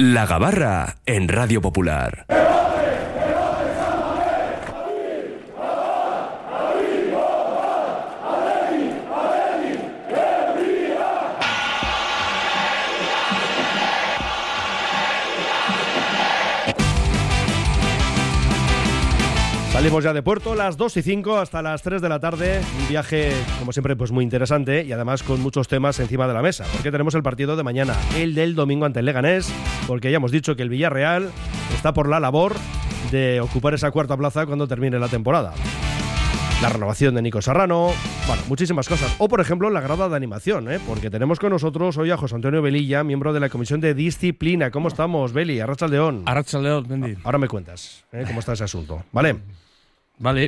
La Gabarra en Radio Popular. Salimos ya de puerto, las 2:05 hasta las 3 de la tarde. Un viaje, como siempre, pues muy interesante y además con muchos temas encima de la mesa. Porque tenemos el partido de mañana, el del domingo ante el Leganés, porque ya hemos dicho que el Villarreal está por la labor de ocupar esa cuarta plaza cuando termine la temporada. La renovación de Nico Serrano, bueno, muchísimas cosas. O, por ejemplo, la grada de animación, porque tenemos con nosotros hoy a José Antonio Velilla, miembro de la Comisión de Disciplina. ¿Cómo estamos, Beli? Arratsaldeón. Arratsaldeón, Bendy. Ahora me cuentas cómo está ese asunto, ¿vale? Vale.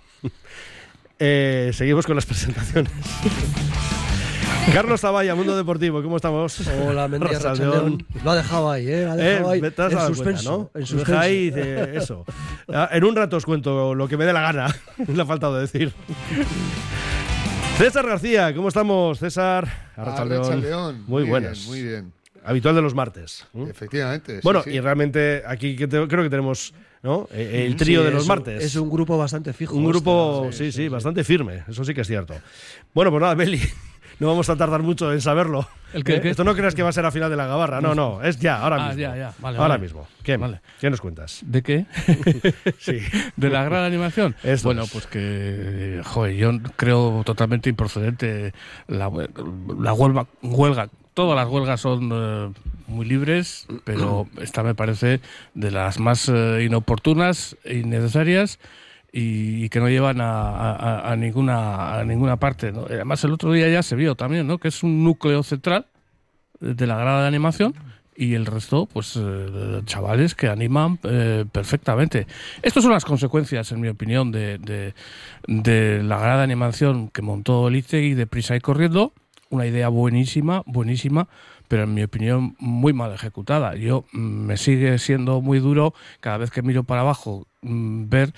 Seguimos con las presentaciones. Carlos Zavalla, Mundo Deportivo, ¿cómo estamos? Hola, Mendy, Arratsaldeón. Lo ha dejado ahí, Lo ha dejado ahí. Te has dado suspenso, cuenta, ¿no? En suspenso. Deja ahí, eso. En un rato os cuento lo que me dé la gana. Le ha faltado decir. César García, ¿cómo estamos, César? Arratsaldeón. Muy buenas. Muy bien. Habitual de los martes. Efectivamente. Bueno, sí. Y realmente aquí creo que tenemos, ¿no? El trío de los martes. Es un grupo bastante fijo. Un grupo, sí, bastante firme. Eso sí que es cierto. Bueno, pues nada, Beli. No vamos a tardar mucho en saberlo. ¿El qué? Esto no creas que va a ser a final de la Gabarra. No, es ya, ahora mismo. Ya. Vale, ahora vale. mismo. ¿Qué nos cuentas? ¿De qué? Sí. ¿De la gran animación? Bueno, pues que, yo creo totalmente improcedente la huelga. Todas las huelgas son muy libres, pero esta me parece de las más inoportunas e innecesarias y que no llevan a ninguna parte, ¿no? Además, el otro día ya se vio también, ¿no? Que es un núcleo central de la grada de animación y el resto, pues, chavales que animan perfectamente. Estas son las consecuencias, en mi opinión, de la grada de animación que montó Elizegui de prisa y corriendo. Una idea buenísima, pero en mi opinión muy mal ejecutada. Me sigue siendo muy duro cada vez que miro para abajo ver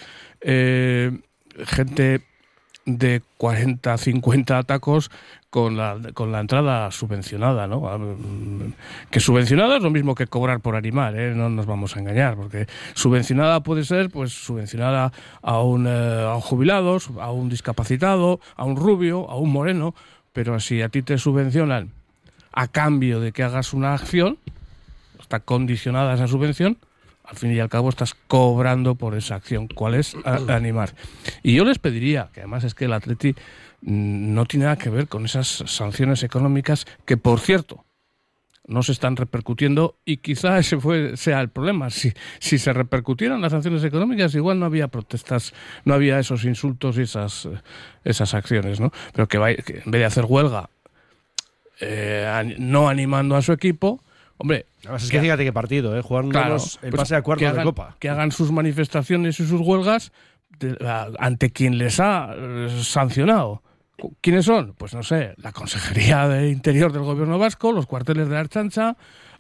gente de 40, 50 tacos con la entrada subvencionada, ¿no? Que subvencionada es lo mismo que cobrar por animar, no nos vamos a engañar, porque subvencionada puede ser, pues, subvencionada a un jubilado, a un discapacitado, a un rubio, a un moreno. Pero si a ti te subvencionan a cambio de que hagas una acción, está condicionada esa subvención, al fin y al cabo estás cobrando por esa acción. ¿Cuál es? Animar. Y yo les pediría, que además es que el Atleti no tiene nada que ver con esas sanciones económicas que, por cierto, no se están repercutiendo, y quizá ese sea el problema. Si se repercutieran las sanciones económicas, igual no había protestas, no había esos insultos y esas acciones, ¿no? Pero que en vez de hacer huelga, no animando a su equipo, hombre... Además, es que fíjate qué partido, jugándonos el pase a cuartos de Copa. Que hagan sus manifestaciones y sus huelgas ante quien les ha sancionado. ¿Quiénes son? Pues no sé, la Consejería de Interior del Gobierno Vasco, los cuarteles de la Ertzaintza,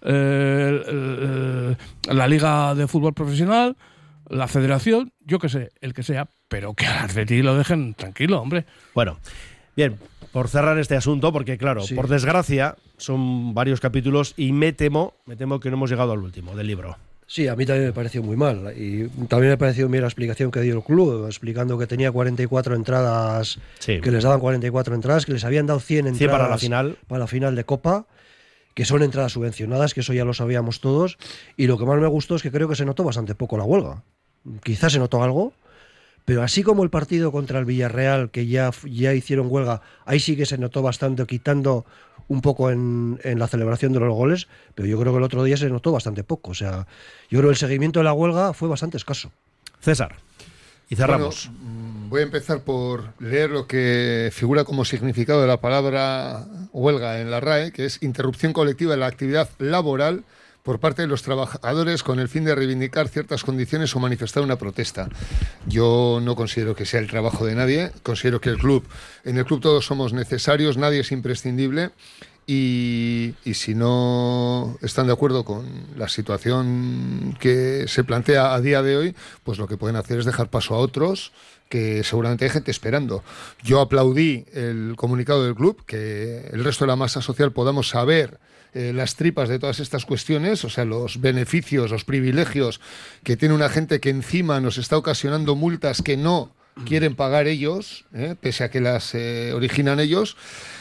la Liga de Fútbol Profesional, la Federación, yo qué sé, el que sea, pero que al Atleti lo dejen tranquilo, hombre. Bueno, bien, por cerrar este asunto, porque claro, por desgracia, son varios capítulos y me temo que no hemos llegado al último del libro. Sí, a mí también me pareció muy mal. Y también me pareció bien la explicación que dio el club, explicando que tenía 44 entradas, que les daban 44 entradas, que les habían dado 100 entradas para la final de Copa, que son entradas subvencionadas, que eso ya lo sabíamos todos. Y lo que más me gustó es que creo que se notó bastante poco la huelga. Quizás se notó algo, pero así como el partido contra el Villarreal, que ya hicieron huelga, ahí sí que se notó bastante, quitando un poco en la celebración de los goles, pero yo creo que el otro día se notó bastante poco. O sea, yo creo que el seguimiento de la huelga fue bastante escaso. César, y cerramos. Bueno, voy a empezar por leer lo que figura como significado de la palabra huelga en la RAE, que es interrupción colectiva de la actividad laboral por parte de los trabajadores con el fin de reivindicar ciertas condiciones o manifestar una protesta. Yo no considero que sea el trabajo de nadie, considero que en el club todos somos necesarios, nadie es imprescindible, y si no están de acuerdo con la situación que se plantea a día de hoy, pues lo que pueden hacer es dejar paso a otros, que seguramente hay gente esperando. Yo aplaudí el comunicado del club, que el resto de la masa social podamos saber las tripas de todas estas cuestiones, o sea, los beneficios, los privilegios que tiene una gente que encima nos está ocasionando multas que no quieren pagar ellos, pese a que las originan ellos.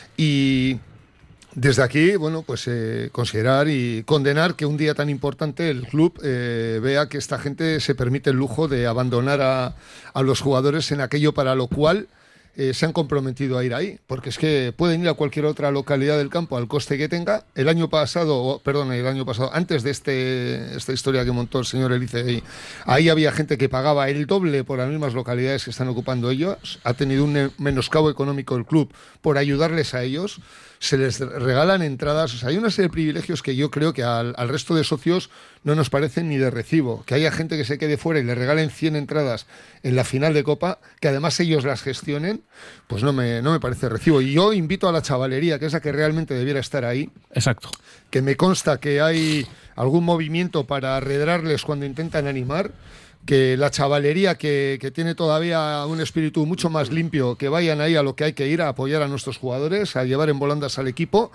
Y desde aquí, bueno, pues considerar y condenar que un día tan importante el club vea que esta gente se permite el lujo de abandonar a los jugadores en aquello para lo cual se han comprometido a ir ahí, porque es que pueden ir a cualquier otra localidad del campo al coste que tenga. El año pasado, antes de esta historia que montó el señor Elice, ahí había gente que pagaba el doble por las mismas localidades que están ocupando ellos. Ha tenido un menoscabo económico el club por ayudarles a ellos. Se les regalan entradas, o sea, hay una serie de privilegios que yo creo que al resto de socios no nos parecen ni de recibo. Que haya gente que se quede fuera y le regalen 100 entradas en la final de Copa, que además ellos las gestionen, pues no me parece de recibo. Y yo invito a la chavalería, que es la que realmente debiera estar ahí. Exacto. Que me consta que hay algún movimiento para arredrarles cuando intentan animar, que la chavalería que tiene todavía un espíritu mucho más limpio, que vayan ahí a lo que hay que ir, a apoyar a nuestros jugadores, a llevar en volandas al equipo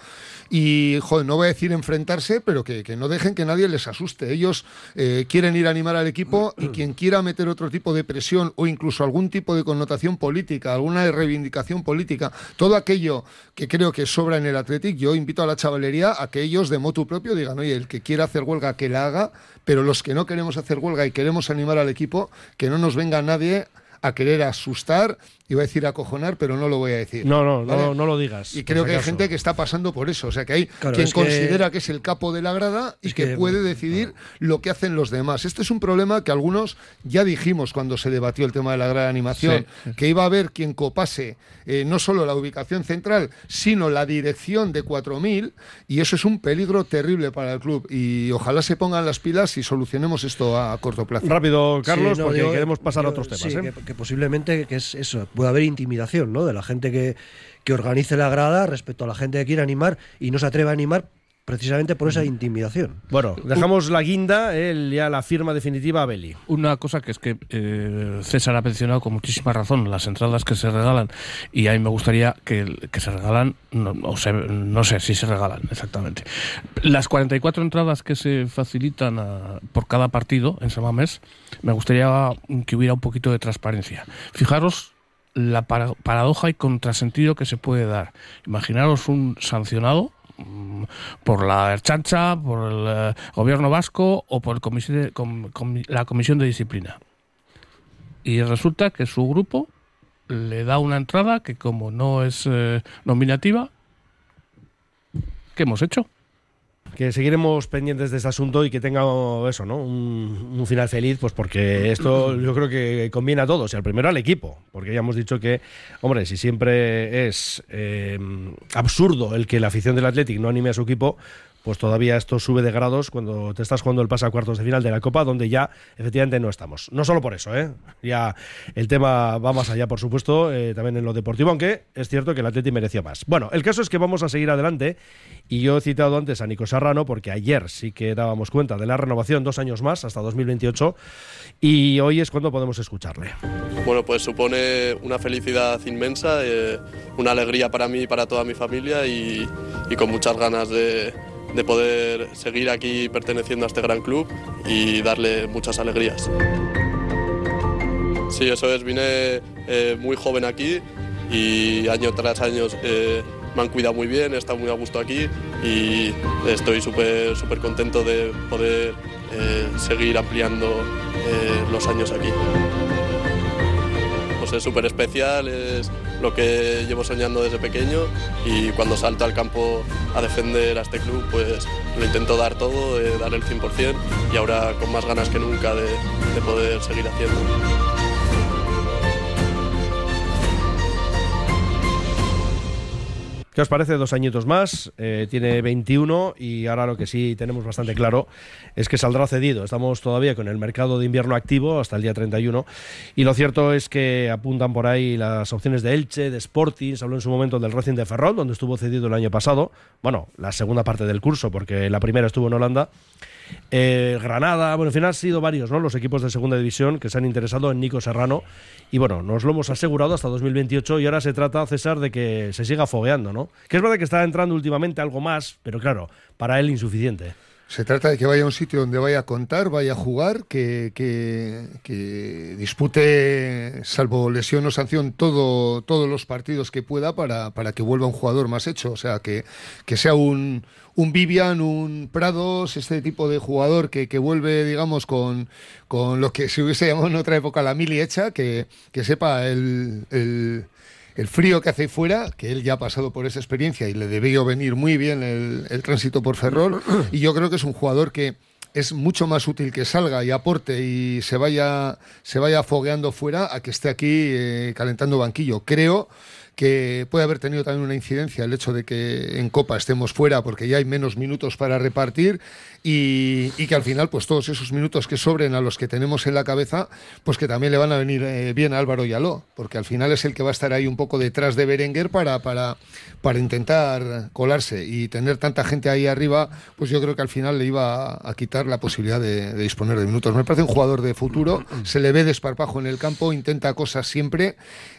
y, joder, no voy a decir enfrentarse, pero que no dejen que nadie les asuste. Ellos quieren ir a animar al equipo y quien quiera meter otro tipo de presión o incluso algún tipo de connotación política, alguna reivindicación política, todo aquello que creo que sobra en el Athletic, yo invito a la chavalería a que ellos de motu propio digan, oye, el que quiera hacer huelga que la haga, pero los que no queremos hacer huelga y queremos animar al equipo, que no nos venga nadie a querer asustar, iba a decir acojonar, pero no lo voy a decir. No lo digas. Y creo que hay gente que está pasando por eso, o sea que hay quien considera que es el capo de la grada y que puede decidir lo que hacen los demás. Este es un problema que algunos ya dijimos cuando se debatió el tema de la grada de animación, que iba a haber quien copase no solo la ubicación central, sino la dirección de 4000, y eso es un peligro terrible para el club, y ojalá se pongan las pilas y solucionemos esto a corto plazo. Rápido, Carlos, porque queremos pasar a otros temas. Sí, que posiblemente que es eso, puede haber intimidación, ¿no?, de la gente que organice la grada respecto a la gente que quiere animar y no se atreve a animar precisamente por esa intimidación. Bueno, dejamos la guinda, ya la firma definitiva a Beli. Una cosa que es que César ha mencionado con muchísima razón, las entradas que se regalan, y a mí me gustaría que se regalan, no sé si se regalan exactamente. Las 44 entradas que se facilitan por cada partido en San Mamés, me gustaría que hubiera un poquito de transparencia. Fijaros la paradoja y contrasentido que se puede dar. Imaginaros un sancionado por la Ertzaintza, por el gobierno vasco o por la comisión de disciplina, y resulta que su grupo le da una entrada que, como no es nominativa, ¿qué hemos hecho? Que seguiremos pendientes de este asunto y que tenga eso, ¿no?, un final feliz, pues porque esto yo creo que conviene a todos, y al primero al equipo, porque ya hemos dicho que, hombre, si siempre es absurdo el que la afición del Athletic no anime a su equipo, pues todavía esto sube de grados cuando te estás jugando el pase a cuartos de final de la Copa, donde ya efectivamente no estamos. No solo por eso, ya el tema va más allá, por supuesto, también en lo deportivo, aunque es cierto que el Athletic mereció más. Bueno, el caso es que vamos a seguir adelante, y yo he citado antes a Nico Serrano porque ayer sí que dábamos cuenta de la renovación 2 años más, hasta 2028, y hoy es cuando podemos escucharle. Bueno, pues supone una felicidad inmensa, una alegría para mí y para toda mi familia, y con muchas ganas de poder seguir aquí perteneciendo a este gran club y darle muchas alegrías. Sí, eso es, vine muy joven aquí y año tras año me han cuidado muy bien, he estado muy a gusto aquí y estoy súper contento de poder seguir ampliando los años aquí. Pues es súper especial, es lo que llevo soñando desde pequeño, y cuando salto al campo a defender a este club, pues lo intento dar todo, dar el 100%, y ahora con más ganas que nunca de poder seguir haciendo. ¿Qué os parece? 2 añitos más, tiene 21, y ahora lo que sí tenemos bastante claro es que saldrá cedido. Estamos todavía con el mercado de invierno activo hasta el día 31, y lo cierto es que apuntan por ahí las opciones de Elche, de Sporting. Se habló en su momento del Racing de Ferrol, donde estuvo cedido el año pasado, bueno, la segunda parte del curso, porque la primera estuvo en Holanda. Granada, bueno, al final han sido varios, ¿no?, los equipos de segunda división que se han interesado en Nico Serrano y bueno, nos lo hemos asegurado hasta 2028 y ahora se trata, César, de que se siga fogueando, ¿no? Que es verdad que está entrando últimamente algo más, pero claro, para él insuficiente. Se trata de que vaya a un sitio donde vaya a contar, vaya a jugar, que dispute, salvo lesión o sanción, todos los partidos que pueda para que vuelva un jugador más hecho. O sea, que sea un Vivian, un Prados, este tipo de jugador que vuelve, digamos, con lo que se hubiese llamado en otra época la mili hecha, que sepa el frío que hace fuera, que él ya ha pasado por esa experiencia y le debió venir muy bien el tránsito por Ferrol, y yo creo que es un jugador que es mucho más útil que salga y aporte y se vaya fogueando fuera a que esté aquí calentando banquillo. Creo que puede haber tenido también una incidencia el hecho de que en Copa estemos fuera porque ya hay menos minutos para repartir y que al final pues todos esos minutos que sobren a los que tenemos en la cabeza pues que también le van a venir bien a Álvaro Yaló, porque al final es el que va a estar ahí un poco detrás de Berenguer para intentar colarse, y tener tanta gente ahí arriba pues yo creo que al final le iba a quitar la posibilidad de disponer de minutos. Me parece un jugador de futuro, se le ve desparpajo en el campo, intenta cosas siempre.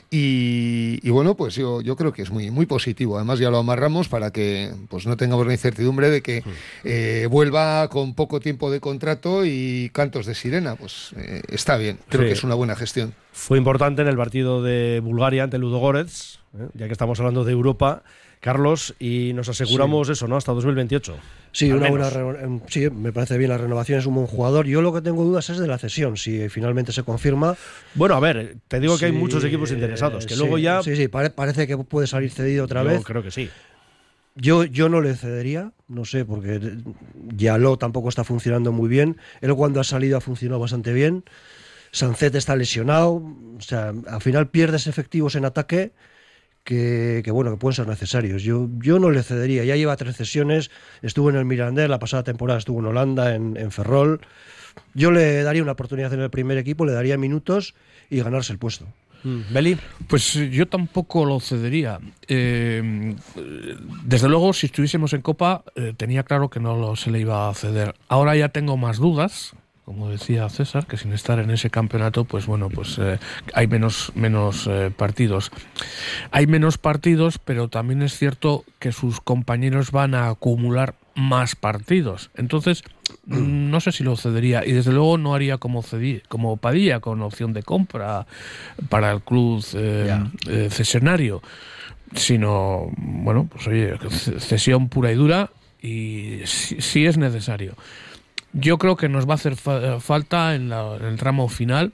Y bueno, pues yo creo que es muy, muy positivo. Además ya lo amarramos para que pues no tengamos la incertidumbre de que vuelva con poco tiempo de contrato y cantos de sirena. Pues está bien, creo que es una buena gestión. Fue importante en el partido de Bulgaria ante Ludogorets, ya que estamos hablando de Europa, Carlos, y nos aseguramos eso, ¿no?, hasta 2028. Sí, sí, me parece bien la renovación, es un buen jugador. Yo lo que tengo dudas es de la cesión, si finalmente se confirma. Bueno, a ver, te digo que hay muchos equipos interesados, que luego ya... Sí, parece que puede salir cedido otra vez. Yo creo que sí. Yo no le cedería, no sé, porque Yaló tampoco está funcionando muy bien. Él cuando ha salido ha funcionado bastante bien. Sancet está lesionado, o sea, al final pierdes efectivos en ataque que pueden ser necesarios. Yo no le cedería, ya lleva 3 cesiones, estuvo en el Mirandés, la pasada temporada estuvo en Holanda, en Ferrol. Yo le daría una oportunidad en el primer equipo, le daría minutos y ganarse el puesto. ¿Beli? Pues yo tampoco lo cedería. Desde luego, si estuviésemos en Copa, tenía claro que no se le iba a ceder. Ahora ya tengo más dudas, como decía César, que sin estar en ese campeonato, pues bueno, pues hay menos partidos. Hay menos partidos, pero también es cierto que sus compañeros van a acumular más partidos. Entonces, no sé si lo cedería. Y desde luego no haría como Padilla, con opción de compra para el club cesionario. Sino, bueno, pues oye, cesión pura y dura, y si es necesario. Yo creo que nos va a hacer falta en el tramo final,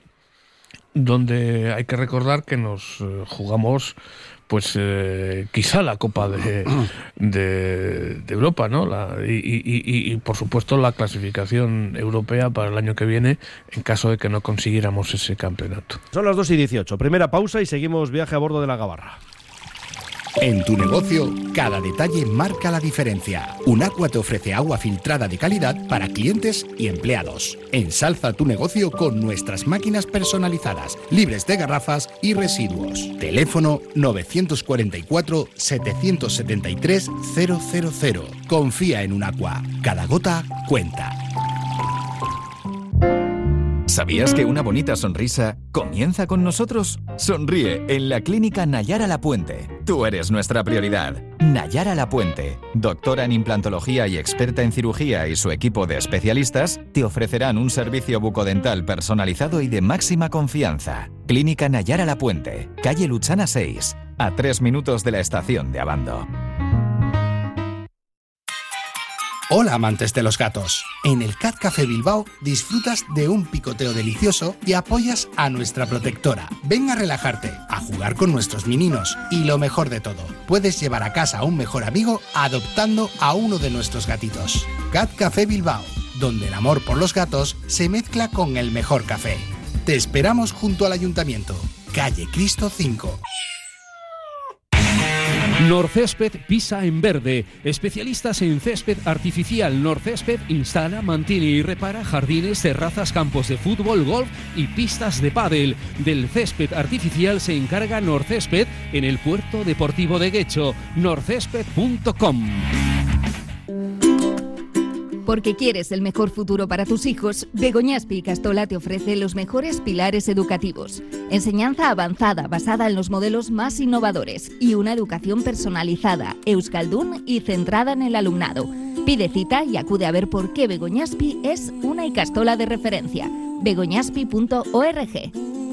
donde hay que recordar que nos jugamos pues quizá la Copa de Europa, ¿no? Y por supuesto la clasificación europea para el año que viene, en caso de que no consiguiéramos ese campeonato. Son las 2:18, primera pausa y seguimos viaje a bordo de la Gabarra. En tu negocio, cada detalle marca la diferencia. Unaqua te ofrece agua filtrada de calidad para clientes y empleados. Ensalza tu negocio con nuestras máquinas personalizadas, libres de garrafas y residuos. Teléfono 947-773-000. Confía en Unaqua. Cada gota cuenta. ¿Sabías que una bonita sonrisa comienza con nosotros? Sonríe en la Clínica Nayara Lapuente. Tú eres nuestra prioridad. Nayara Lapuente, doctora en implantología y experta en cirugía, y su equipo de especialistas te ofrecerán un servicio bucodental personalizado y de máxima confianza. Clínica Nayara Lapuente, calle Luchana 6, a 3 minutos de la estación de Abando. Hola, amantes de los gatos. En el Cat Café Bilbao disfrutas de un picoteo delicioso y apoyas a nuestra protectora. Ven a relajarte, a jugar con nuestros mininos, y lo mejor de todo, puedes llevar a casa a un mejor amigo adoptando a uno de nuestros gatitos. Cat Café Bilbao, donde el amor por los gatos se mezcla con el mejor café. Te esperamos junto al Ayuntamiento, calle Cristo 5. Norcésped pisa en verde. Especialistas en césped artificial. Norcésped instala, mantiene y repara jardines, terrazas, campos de fútbol, golf y pistas de pádel. Del césped artificial se encarga Norcésped en el Puerto Deportivo de Guecho. norcésped.com. Porque quieres el mejor futuro para tus hijos, Begoñaspi Ikastola te ofrece los mejores pilares educativos. Enseñanza avanzada basada en los modelos más innovadores y una educación personalizada, euskaldun y centrada en el alumnado. Pide cita y acude a ver por qué Begoñaspi es una ikastola de referencia. begoñaspi.org.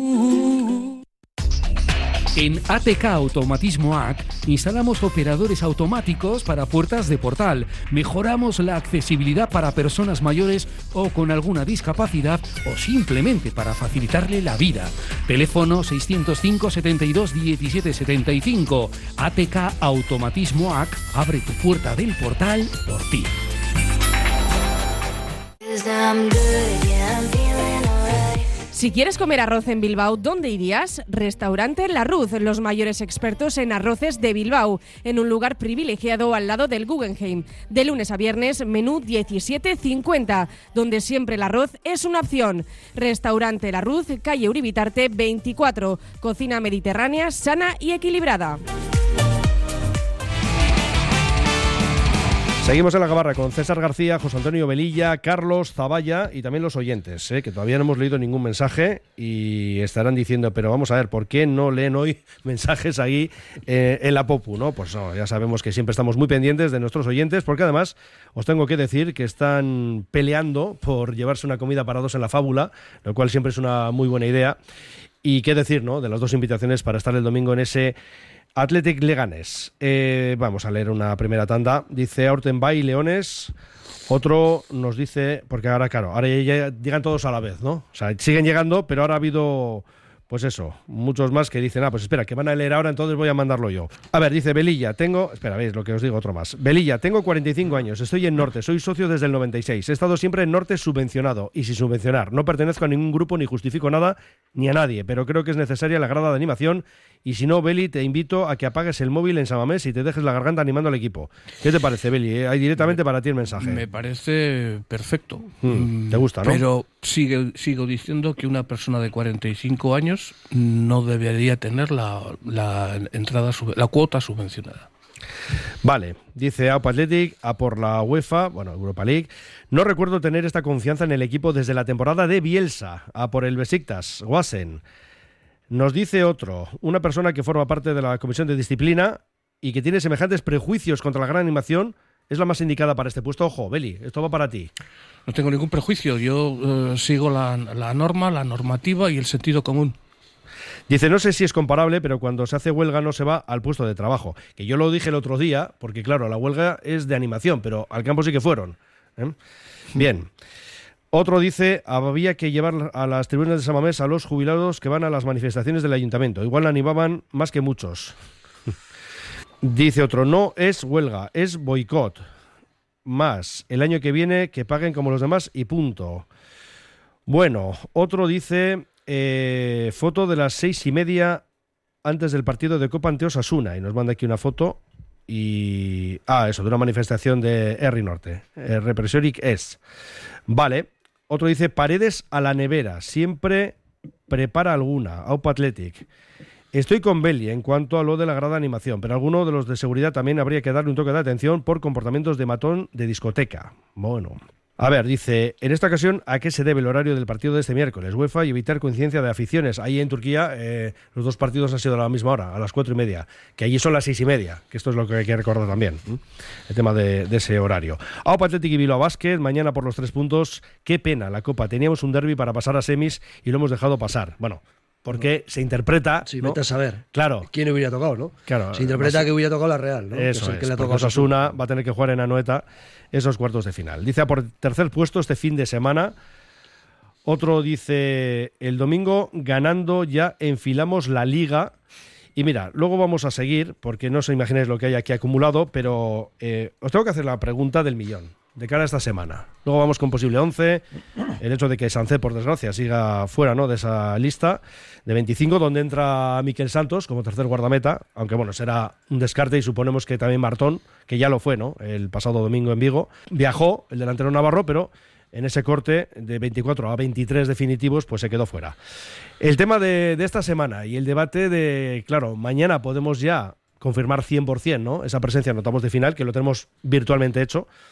En ATK Automatismo AC instalamos operadores automáticos para puertas de portal, mejoramos la accesibilidad para personas mayores o con alguna discapacidad o simplemente para facilitarle la vida. Teléfono 605 72 17 75. ATK Automatismo AC abre tu puerta del portal por ti. Si quieres comer arroz en Bilbao, ¿dónde irías? Restaurante La Ruz, los mayores expertos en arroces de Bilbao, en un lugar privilegiado al lado del Guggenheim. De lunes a viernes, menú 17,50, donde siempre el arroz es una opción. Restaurante La Ruz, calle Uribitarte 24, cocina mediterránea, sana y equilibrada. Seguimos en la gabarra con César García, José Antonio Velilla, Carlos Zavalla y también los oyentes, que todavía no hemos leído ningún mensaje y estarán diciendo, pero vamos a ver, ¿por qué no leen hoy mensajes ahí en la Popu? ¿No? Pues no, ya sabemos que siempre estamos muy pendientes de nuestros oyentes, porque además os tengo que decir que están peleando por llevarse una comida para dos en la Fábula, lo cual siempre es una muy buena idea. Y qué decir, ¿no?, de las dos invitaciones para estar el domingo en ese Athletic Leganés. Vamos a leer una primera tanda. Dice Aurtenbay Leones. Otro nos dice, porque ahora, claro, ahora ya llegan todos a la vez, ¿no? O sea, siguen llegando, pero ahora ha habido, pues eso, muchos más que dicen, pues espera, que van a leer ahora, entonces voy a mandarlo yo. A ver, dice Velilla, espera, veis lo que os digo, otro más. Velilla, tengo 45 años, estoy en Norte, soy socio desde el 96, he estado siempre en Norte subvencionado y sin subvencionar. No pertenezco a ningún grupo ni justifico nada ni a nadie, pero creo que es necesaria la grada de animación. Y si no, Beli, te invito a que apagues el móvil en San Mamés y te dejes la garganta animando al equipo. ¿Qué te parece, Beli? Hay directamente para ti el mensaje. Me parece perfecto. ¿Te gusta, no? Pero sigo diciendo que una persona de 45 años no debería tener la cuota subvencionada. Vale, dice AUPA Athletic, a por la UEFA, Europa League. No recuerdo tener esta confianza en el equipo desde la temporada de Bielsa, a por el Besiktas, Wasen. Nos dice otro, una persona que forma parte de la Comisión de Disciplina y que tiene semejantes prejuicios contra la gran animación, es la más indicada para este puesto. Ojo, Beli, esto va para ti. No tengo ningún prejuicio, yo sigo la norma, la normativa y el sentido común. Dice, no sé si es comparable, pero cuando se hace huelga no se va al puesto de trabajo. Que yo lo dije el otro día, porque claro, la huelga es de animación, pero al campo sí que fueron. Bien. Otro dice, había que llevar a las tribunas de San Mamés a los jubilados que van a las manifestaciones del ayuntamiento. Igual animaban más que muchos. Dice otro, no es huelga, es boicot. Más, el año que viene que paguen como los demás y punto. Bueno, otro dice, foto de las 6:30 antes del partido de Copa ante Osasuna. Y nos manda aquí una foto y... eso, de una manifestación de Herri Norte. Represiorik es. Vale. Otro dice, paredes a la nevera, siempre prepara alguna, AUPA Athletic. Estoy con Beli en cuanto a lo de la grada de animación, pero a alguno de los de seguridad también habría que darle un toque de atención por comportamientos de matón de discoteca. Bueno. A ver, dice, en esta ocasión, ¿a qué se debe el horario del partido de este miércoles? UEFA y evitar coincidencia de aficiones. Ahí en Turquía los dos partidos han sido a la misma hora, a las 4:30, que allí son las 6:30, que esto es lo que hay que recordar también, el tema de ese horario. AUPA Athletic y Bilbao Basket, mañana por los 3 puntos. Qué pena la Copa, teníamos un derbi para pasar a semis y lo hemos dejado pasar. Bueno, porque se interpreta... Sí, vete a saber. Claro. ¿Quién hubiera tocado, no? Claro. Se interpreta que hubiera tocado la Real, ¿no? Eso es, que le ha tocado Osasuna, va a tener que jugar en Anoeta esos cuartos de final. Dice, a por tercer puesto este fin de semana. Otro dice, el domingo ganando ya enfilamos la Liga. Y mira, luego vamos a seguir, porque no os imagináis lo que hay aquí acumulado, pero os tengo que hacer la pregunta del millón de cara a esta semana. Luego vamos con posible 11, el hecho de que Sancet, por desgracia, siga fuera, ¿no?, de esa lista de 25, donde entra Miquel Santos como tercer guardameta, aunque bueno, será un descarte y suponemos que también Martón, que ya lo fue, ¿no?, el pasado domingo en Vigo, viajó el delantero navarro, pero en ese corte de 24 a 23 definitivos, pues se quedó fuera. El tema de esta semana y el debate de, claro, mañana podemos ya confirmar 100%, ¿no?, esa presencia en octavos de final, que lo tenemos virtualmente hecho.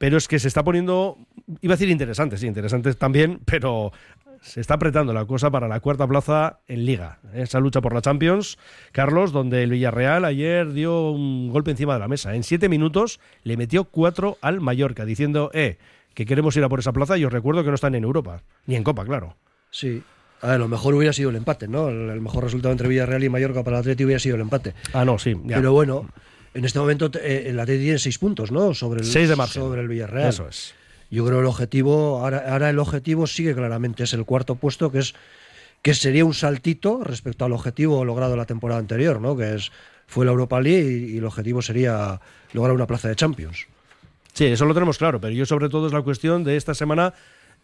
pero es que se está poniendo, iba a decir interesante, sí, interesante también, pero se está apretando la cosa para la cuarta plaza en Liga. Esa lucha por la Champions, Carlos, donde el Villarreal ayer dio un golpe encima de la mesa. En 7 minutos le metió 4 al Mallorca, diciendo que queremos ir a por esa plaza, y os recuerdo que no están en Europa, ni en Copa, claro. Sí. A ver, lo mejor hubiera sido el empate, ¿no? El mejor resultado entre Villarreal y Mallorca para el Atleti hubiera sido el empate. No, sí. Ya. Pero bueno, en este momento el Atleti tiene 6 puntos, ¿no? Sobre el 6 de margen. Sobre el Villarreal. Eso es. Yo creo que el objetivo, ahora el objetivo sigue claramente, es el cuarto puesto, que sería un saltito respecto al objetivo logrado la temporada anterior, ¿no? Fue la Europa League y el objetivo sería lograr una plaza de Champions. Sí, eso lo tenemos claro, pero yo sobre todo es la cuestión de esta semana,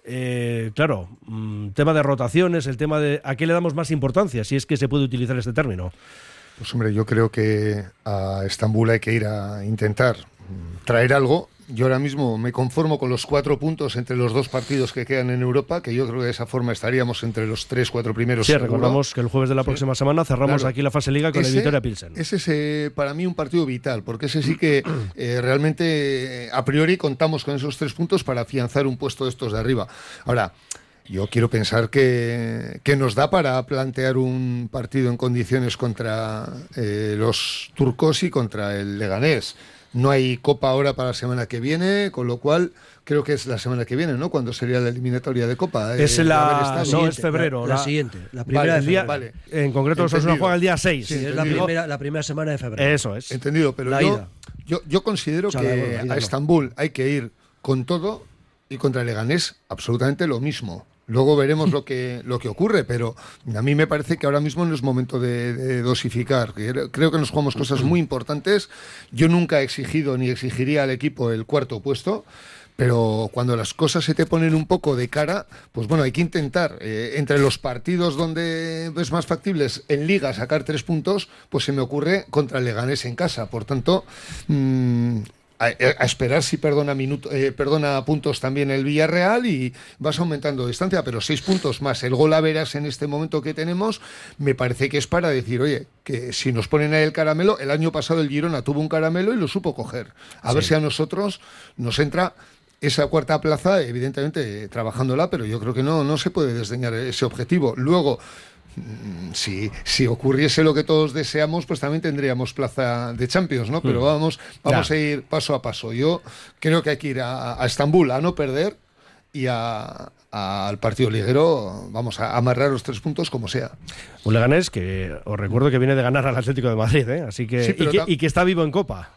claro, tema de rotaciones, el tema de a qué le damos más importancia, si es que se puede utilizar este término. Pues hombre, yo creo que a Estambul hay que ir a intentar traer algo. Yo ahora mismo me conformo con los 4 puntos entre los 2 partidos que quedan en Europa, que yo creo que de esa forma estaríamos entre los 3-4 primeros. Sí, seguro. recordamos que el jueves de la próxima semana cerramos aquí la fase Liga con el Vitoria Pilsen. Ese es para mí un partido vital, porque ese sí que realmente a priori contamos con esos 3 puntos para afianzar un puesto de estos de arriba. Ahora, yo quiero pensar que nos da para plantear un partido en condiciones contra los turcos y contra el Leganés. No hay Copa ahora para la semana que viene, con lo cual creo que es la semana que viene, ¿no? Cuando sería la eliminatoria de Copa. Es febrero. La siguiente, la primera de febrero. Vale. En concreto, Osasuna juega el día 6. Sí, es la primera semana de febrero. Eso es. Entendido, pero yo considero que a Estambul hay que ir con todo y contra el Leganés absolutamente lo mismo. Luego veremos lo que ocurre, pero a mí me parece que ahora mismo no es momento de dosificar. Creo que nos jugamos cosas muy importantes. Yo nunca he exigido ni exigiría al equipo el cuarto puesto, pero cuando las cosas se te ponen un poco de cara, pues bueno, hay que intentar. Entre los partidos donde es más factibles en Liga sacar 3 puntos, pues se me ocurre contra el Leganés en casa. Por tanto, a esperar si perdona puntos también el Villarreal y vas aumentando distancia, pero 6 puntos más el gol a veras en este momento que tenemos, me parece que es para decir, oye, que si nos ponen ahí el caramelo, el año pasado el Girona tuvo un caramelo y lo supo coger. A ver si a nosotros nos entra esa cuarta plaza, evidentemente trabajándola, pero yo creo que no se puede desdeñar ese objetivo. Luego, si ocurriese lo que todos deseamos, pues también tendríamos plaza de Champions, ¿no? Pero vamos a ir paso a paso. Yo creo que hay que ir a Estambul a no perder y al partido liguero vamos a amarrar los 3 puntos como sea. Un Leganés que os recuerdo que viene de ganar al Atlético de Madrid, así que, sí, y que está vivo en Copa.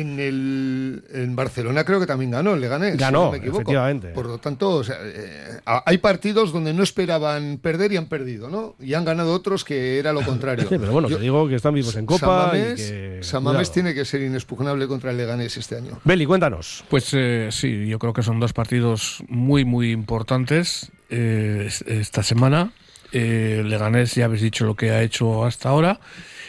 En Barcelona creo que también ganó el Leganés. Ganó, si no me equivoco. Efectivamente. Por lo tanto, o sea, hay partidos donde no esperaban perder y han perdido, ¿no? Y han ganado otros que era lo contrario. Sí, pero bueno, te digo que están vivos en Copa. San Mamés tiene que ser inexpugnable contra el Leganés este año. Beli, cuéntanos. Pues sí, yo creo que son 2 partidos muy, muy importantes esta semana. Leganés, ya habéis dicho lo que ha hecho hasta ahora.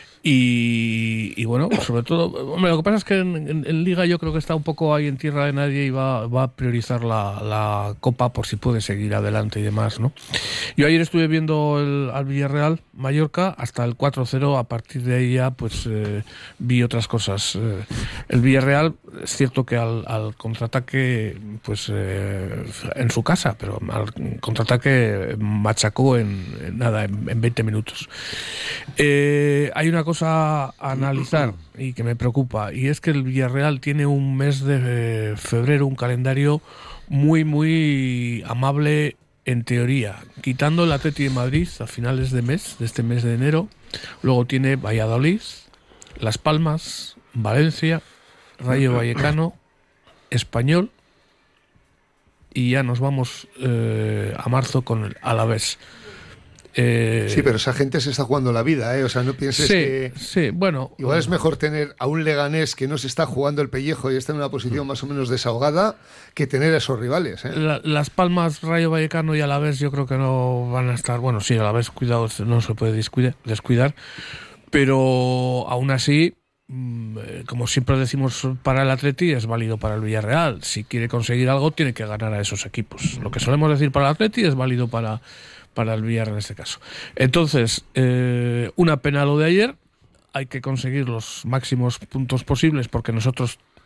Y bueno, sobre todo, hombre, lo que pasa es que en Liga yo creo que está un poco ahí en tierra de nadie y va a priorizar la Copa por si puede seguir adelante y demás, ¿no? Yo ayer estuve viendo al Villarreal Mallorca hasta el 4-0, a partir de ahí ya pues vi otras cosas. El Villarreal es cierto que al contraataque pues en su casa, pero al contraataque machacó en 20 minutos. Hay una cosa a analizar y que me preocupa, y es que el Villarreal tiene un mes de febrero, un calendario muy muy amable en teoría, quitando el Atleti de Madrid a finales de este mes de enero. Luego tiene Valladolid, Las Palmas, Valencia, Rayo Vallecano, Español, y ya nos vamos a marzo con el Alavés. Sí, pero esa gente se está jugando la vida, O sea, no pienses que... Sí, bueno... Igual es mejor tener a un Leganés que no se está jugando el pellejo y está en una posición más o menos desahogada que tener a esos rivales, Las Palmas, Rayo Vallecano y Alavés yo creo que no van a estar... Bueno, sí, Alavés, cuidado, no se puede descuidar, pero aún así, como siempre decimos para el Atleti, es válido para el Villarreal. Si quiere conseguir algo, tiene que ganar a esos equipos. Lo que solemos decir para el Atleti es válido para el Villarreal en este caso. Entonces, una pena lo de ayer. Hay que conseguir los máximos puntos posibles porque nosotros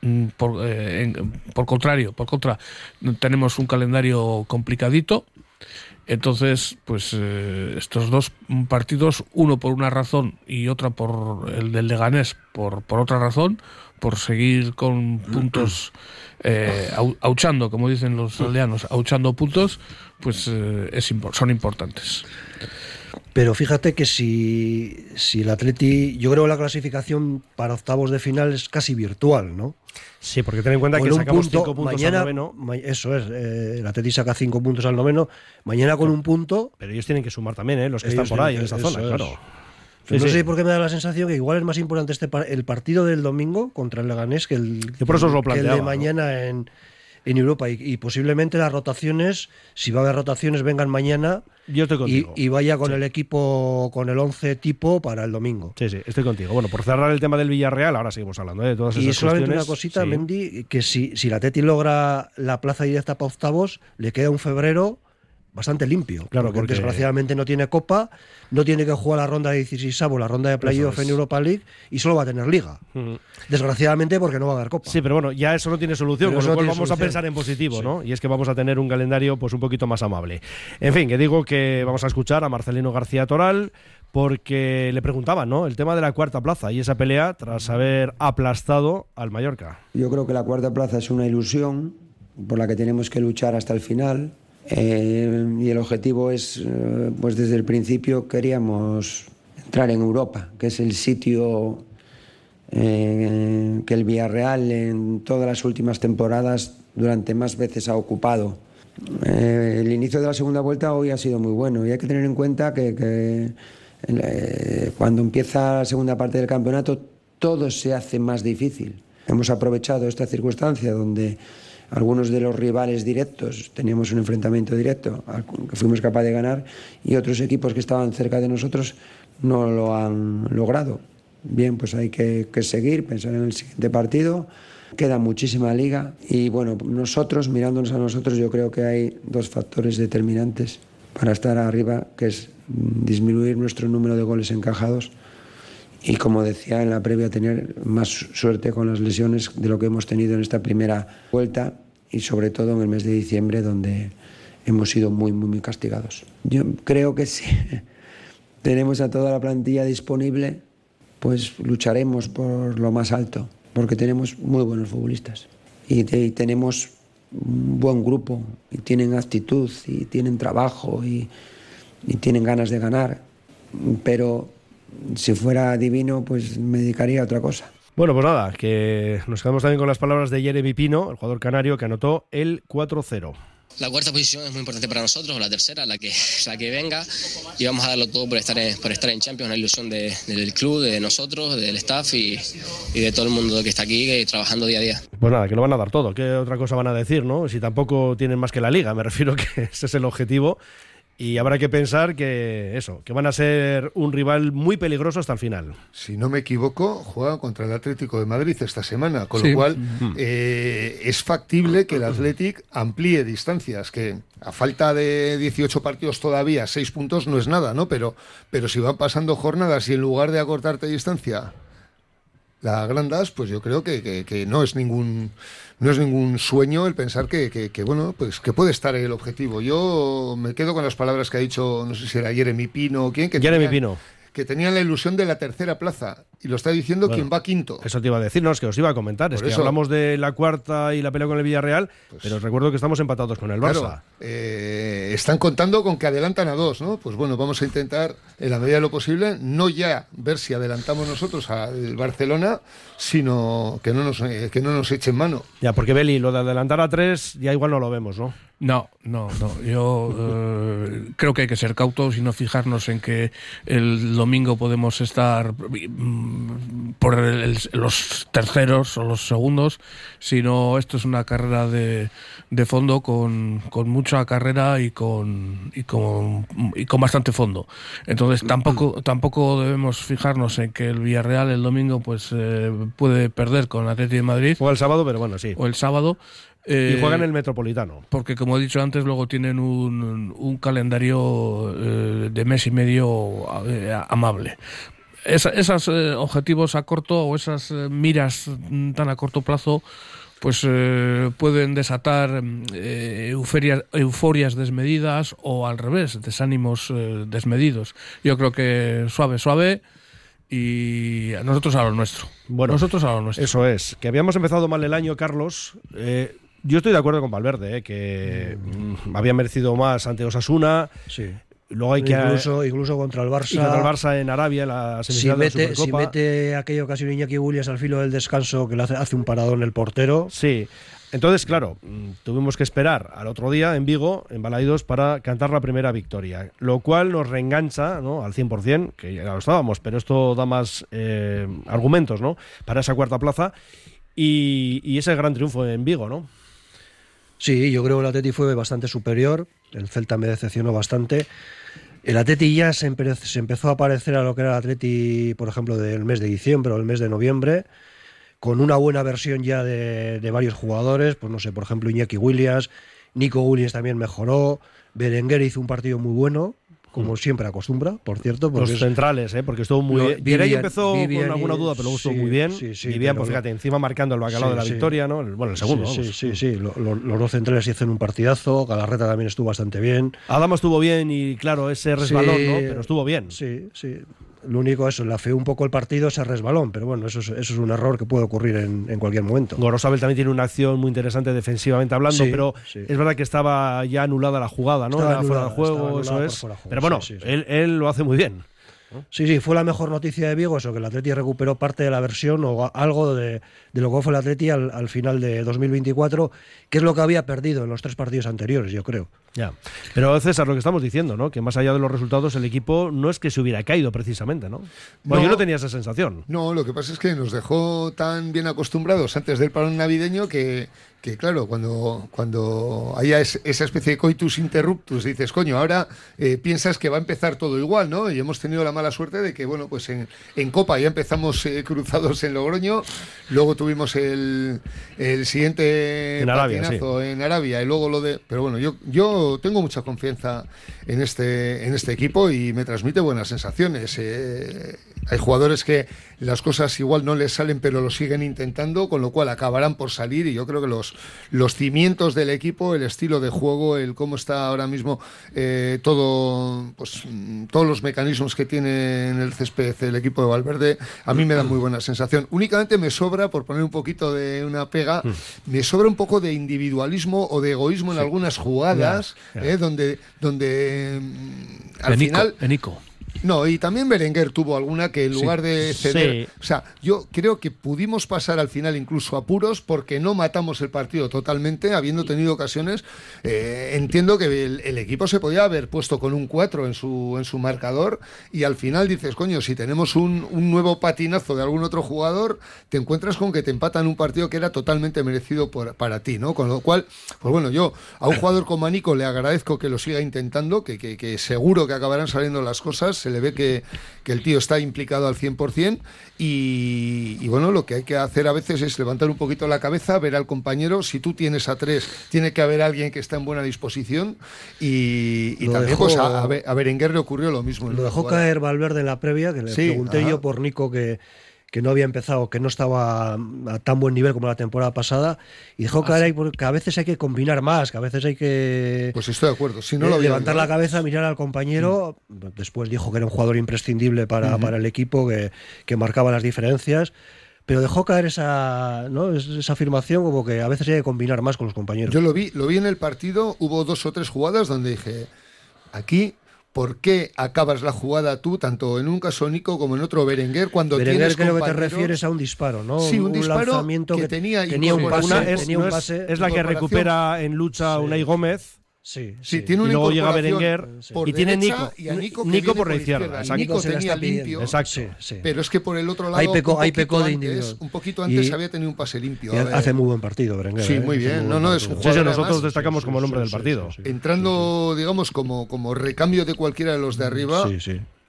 Por contra, tenemos un calendario complicadito. Entonces, pues estos dos partidos, uno por una razón y otra por el del Leganés por otra razón, por seguir con puntos, auchando, como dicen los aldeanos, auchando puntos, pues son importantes. Pero fíjate que si el Atleti, yo creo que la clasificación para octavos de final es casi virtual, ¿no? Sí, porque ten en cuenta que sacamos 5 puntos mañana, al noveno. Eso es, el Atleti saca 5 puntos al noveno, mañana con un punto. Pero ellos tienen que sumar también, los que están por ahí, en esa zona, claro. Sí, no sé por qué me da la sensación que igual es más importante el partido del domingo contra el Leganés que el de mañana, ¿no? en Europa, y posiblemente las rotaciones, si va a haber rotaciones, vengan mañana. Yo estoy contigo. Y vaya con el equipo, con el 11 tipo para el domingo. Sí, estoy contigo. Bueno, por cerrar el tema del Villarreal, ahora seguimos hablando de todas esas cuestiones. Y solamente cuestiones. Una cosita, sí. Mendy, que si la Atleti logra la plaza directa para octavos, le queda un febrero bastante limpio. Claro, porque desgraciadamente no tiene Copa, no tiene que jugar la ronda de 16avo, la ronda de playoff en Europa League, y solo va a tener Liga. Desgraciadamente, porque no va a haber Copa. Sí, pero bueno, ya eso no tiene solución, con lo cual vamos a pensar en positivo, sí. ¿No? Y es que vamos a tener un calendario pues un poquito más amable. En fin, que digo que vamos a escuchar a Marcelino García Toral, porque le preguntaban, ¿no?, el tema de la cuarta plaza y esa pelea tras haber aplastado al Mallorca. Yo creo que la cuarta plaza es una ilusión por la que tenemos que luchar hasta el final. Y el objetivo es, pues desde el principio queríamos entrar en Europa, que es el sitio que el Villarreal en todas las últimas temporadas durante más veces ha ocupado. El inicio de la segunda vuelta hoy ha sido muy bueno y hay que tener en cuenta que cuando empieza la segunda parte del campeonato todo se hace más difícil. Hemos aprovechado esta circunstancia donde algunos de los rivales directos teníamos un enfrentamiento directo que fuimos capaces de ganar y otros equipos que estaban cerca de nosotros no lo han logrado. Bien, pues hay que seguir, pensar en el siguiente partido. Queda muchísima liga y bueno, mirándonos a nosotros, yo creo que hay dos factores determinantes para estar arriba, que es disminuir nuestro número de goles encajados y, como decía en la previa, tener más suerte con las lesiones de lo que hemos tenido en esta primera vuelta y sobre todo en el mes de diciembre, donde hemos sido muy, muy, muy castigados. Yo creo que si tenemos a toda la plantilla disponible, pues lucharemos por lo más alto, porque tenemos muy buenos futbolistas y tenemos un buen grupo y tienen actitud y tienen trabajo y tienen ganas de ganar, pero si fuera divino, pues me dedicaría a otra cosa. Bueno, pues nada, que nos quedamos también con las palabras de Jeremy Pino, el jugador canario que anotó el 4-0. La cuarta posición es muy importante para nosotros, la tercera, la que venga, y vamos a darlo todo por estar en Champions, una ilusión del club, de nosotros, del staff y de todo el mundo que está aquí trabajando día a día. Pues nada, que lo van a dar todo, ¿qué otra cosa van a decir, no? Si tampoco tienen más que la Liga, me refiero que ese es el objetivo. Y habrá que pensar que van a ser un rival muy peligroso hasta el final. Si no me equivoco, juega contra el Atlético de Madrid esta semana, con lo cual es factible que el Athletic amplíe distancias, que a falta de 18 partidos todavía 6 puntos no es nada, ¿no? Pero si van pasando jornadas y en lugar de acortarte distancia la agrandas, pues yo creo que no es ningún sueño el pensar que bueno, pues que puede estar el objetivo. Yo me quedo con las palabras que ha dicho, no sé si era Jeremy Pino o quién, que tenían la ilusión de la tercera plaza, y lo está diciendo quien va quinto. Eso te iba a decir, no, es que os iba a comentar, es que hablamos de la cuarta y la pelea con el Villarreal, pero os recuerdo que estamos empatados con el Barça. Están contando con que adelantan a 2, ¿no? Pues bueno, vamos a intentar, en la medida de lo posible, no ya ver si adelantamos nosotros al Barcelona, sino que no nos echen mano. Ya, porque Beli, lo de adelantar a 3 ya igual no lo vemos, ¿no? No. Yo creo que hay que ser cautos y no fijarnos en que el domingo podemos estar por los terceros o los segundos, sino esto es una carrera de fondo con mucha carrera y con bastante fondo. Entonces tampoco debemos fijarnos en que el Villarreal el domingo pues puede perder con el Atlético de Madrid. O el sábado, pero bueno, sí. O el sábado. Y juegan en el Metropolitano. Porque, como he dicho antes, luego tienen un calendario de mes y medio amable. esos objetivos a corto o esas miras tan a corto plazo pues pueden desatar euforias desmedidas o al revés, desánimos desmedidos. Yo creo que suave y nosotros a lo nuestro. Bueno, nosotros a lo nuestro. Eso es. Que habíamos empezado mal el año, Carlos. Yo estoy de acuerdo con Valverde, que había merecido más ante Osasuna. Sí. Luego hay incluso contra el Barça. Y contra el Barça en Arabia, en la semifinal de la Supercopa. Si mete aquella ocasión Iñaki Williams al filo del descanso, que le hace un paradón el portero. Sí. Entonces, claro, tuvimos que esperar al otro día en Vigo, en Balaidos, para cantar la primera victoria. Lo cual nos reengancha, ¿no?, al 100%, que ya lo estábamos, pero esto da más argumentos, ¿no?, para esa cuarta plaza. Y ese gran triunfo en Vigo, ¿no? Sí, yo creo que el Atleti fue bastante superior. El Celta me decepcionó bastante. El Atleti ya se empezó a parecer a lo que era el Atleti, por ejemplo, del mes de diciembre o el mes de noviembre, con una buena versión ya de varios jugadores. Pues no sé, por ejemplo, Iñaki Williams, Nico Williams también mejoró, Berenguer hizo un partido muy bueno, como siempre acostumbra, por cierto. Los centrales, porque estuvo muy bien. Vivian empezó con alguna duda, pero luego estuvo muy bien. Vivian, pues fíjate, encima marcando el bacalao de la victoria, ¿no? Bueno, el segundo. Sí. Los dos centrales hicieron un partidazo. Galarreta también estuvo bastante bien. Adama estuvo bien y, claro, ese resbalón, ¿no? Pero estuvo bien. Sí. Lo único, eso, le afeó un poco el partido ese resbalón, pero bueno, eso es un error que puede ocurrir en cualquier momento. Gorosabel también tiene una acción muy interesante defensivamente hablando, pero es verdad que estaba ya anulada la jugada, ¿no? Era fuera de juego, eso es. Pero bueno, él lo hace muy bien. Sí, fue la mejor noticia de Vigo, eso, que el Atleti recuperó parte de la versión o algo de lo que fue el Atleti al final de 2024, que es lo que había perdido en los 3 partidos anteriores, yo creo. Ya. Pero César, lo que estamos diciendo, ¿no?, que más allá de los resultados, el equipo no es que se hubiera caído precisamente, ¿no? Bueno, yo no tenía esa sensación. No, lo que pasa es que nos dejó tan bien acostumbrados antes del parón navideño que claro, cuando haya esa especie de coitus interruptus, dices, coño, ahora piensas que va a empezar todo igual, ¿no? Y hemos tenido la mala suerte de que, bueno, pues en Copa ya empezamos cruzados en Logroño, luego tuvimos el siguiente patinazo en Arabia y luego lo de... Pero bueno, yo tengo mucha confianza en este equipo y me transmite buenas sensaciones. Hay jugadores que las cosas igual no les salen, pero lo siguen intentando, con lo cual acabarán por salir, y yo creo que los cimientos del equipo, el estilo de juego, el cómo está ahora mismo todos los mecanismos que tiene en el césped el equipo de Valverde, a mí me da muy buena sensación. Únicamente me sobra, por poner un poquito de una pega, me sobra un poco de individualismo o de egoísmo en algunas jugadas, donde al final... Nico. No, y también Berenguer tuvo alguna que en lugar de ceder... O sea, yo creo que pudimos pasar al final incluso apuros porque no matamos el partido totalmente, habiendo tenido ocasiones. Entiendo que el equipo se podía haber puesto con un 4 en su marcador, y al final dices, coño, si tenemos un nuevo patinazo de algún otro jugador, te encuentras con que te empatan un partido que era totalmente merecido para ti, ¿no? Con lo cual, pues bueno, yo a un jugador como Nico le agradezco que lo siga intentando, que seguro que acabarán saliendo las cosas. Se le ve que el tío está implicado al 100%, y bueno, lo que hay que hacer a veces es levantar un poquito la cabeza, ver al compañero. Si tú tienes a 3, tiene que haber alguien que está en buena disposición, y también pues a Berenguer le ocurrió lo mismo. Lo dejó caer Valverde en la previa, que le pregunté yo por Nico, que no había empezado, que no estaba a tan buen nivel como la temporada pasada, y dejó caer ahí porque a veces hay que combinar más, que a veces hay que... Pues estoy de acuerdo. Si no levantar la cabeza, mirar al compañero. Después dijo que era un jugador imprescindible para el equipo, que marcaba las diferencias, pero dejó caer esa afirmación, como que a veces hay que combinar más con los compañeros. Yo lo vi en el partido, hubo 2 o 3 jugadas donde dije, aquí... ¿Por qué acabas la jugada tú, tanto en un caso Nico como en otro Berenguer, cuando tienes creo que te refieres a un disparo, ¿no? Sí, un disparo lanzamiento que tenía un pase. Es la que recupera en lucha Unai Gómez. Sí, tiene una y luego llega Berenguer y tiene Nico por la izquierda. Nico tenía limpio, pero es que por el otro lado hay pecó de individuo. Un poquito antes había tenido un pase limpio. Hace muy buen partido Berenguer. Sí, muy bien. Es un jugador. Nosotros destacamos como el hombre del partido. Entrando, digamos, como recambio de cualquiera de los de arriba.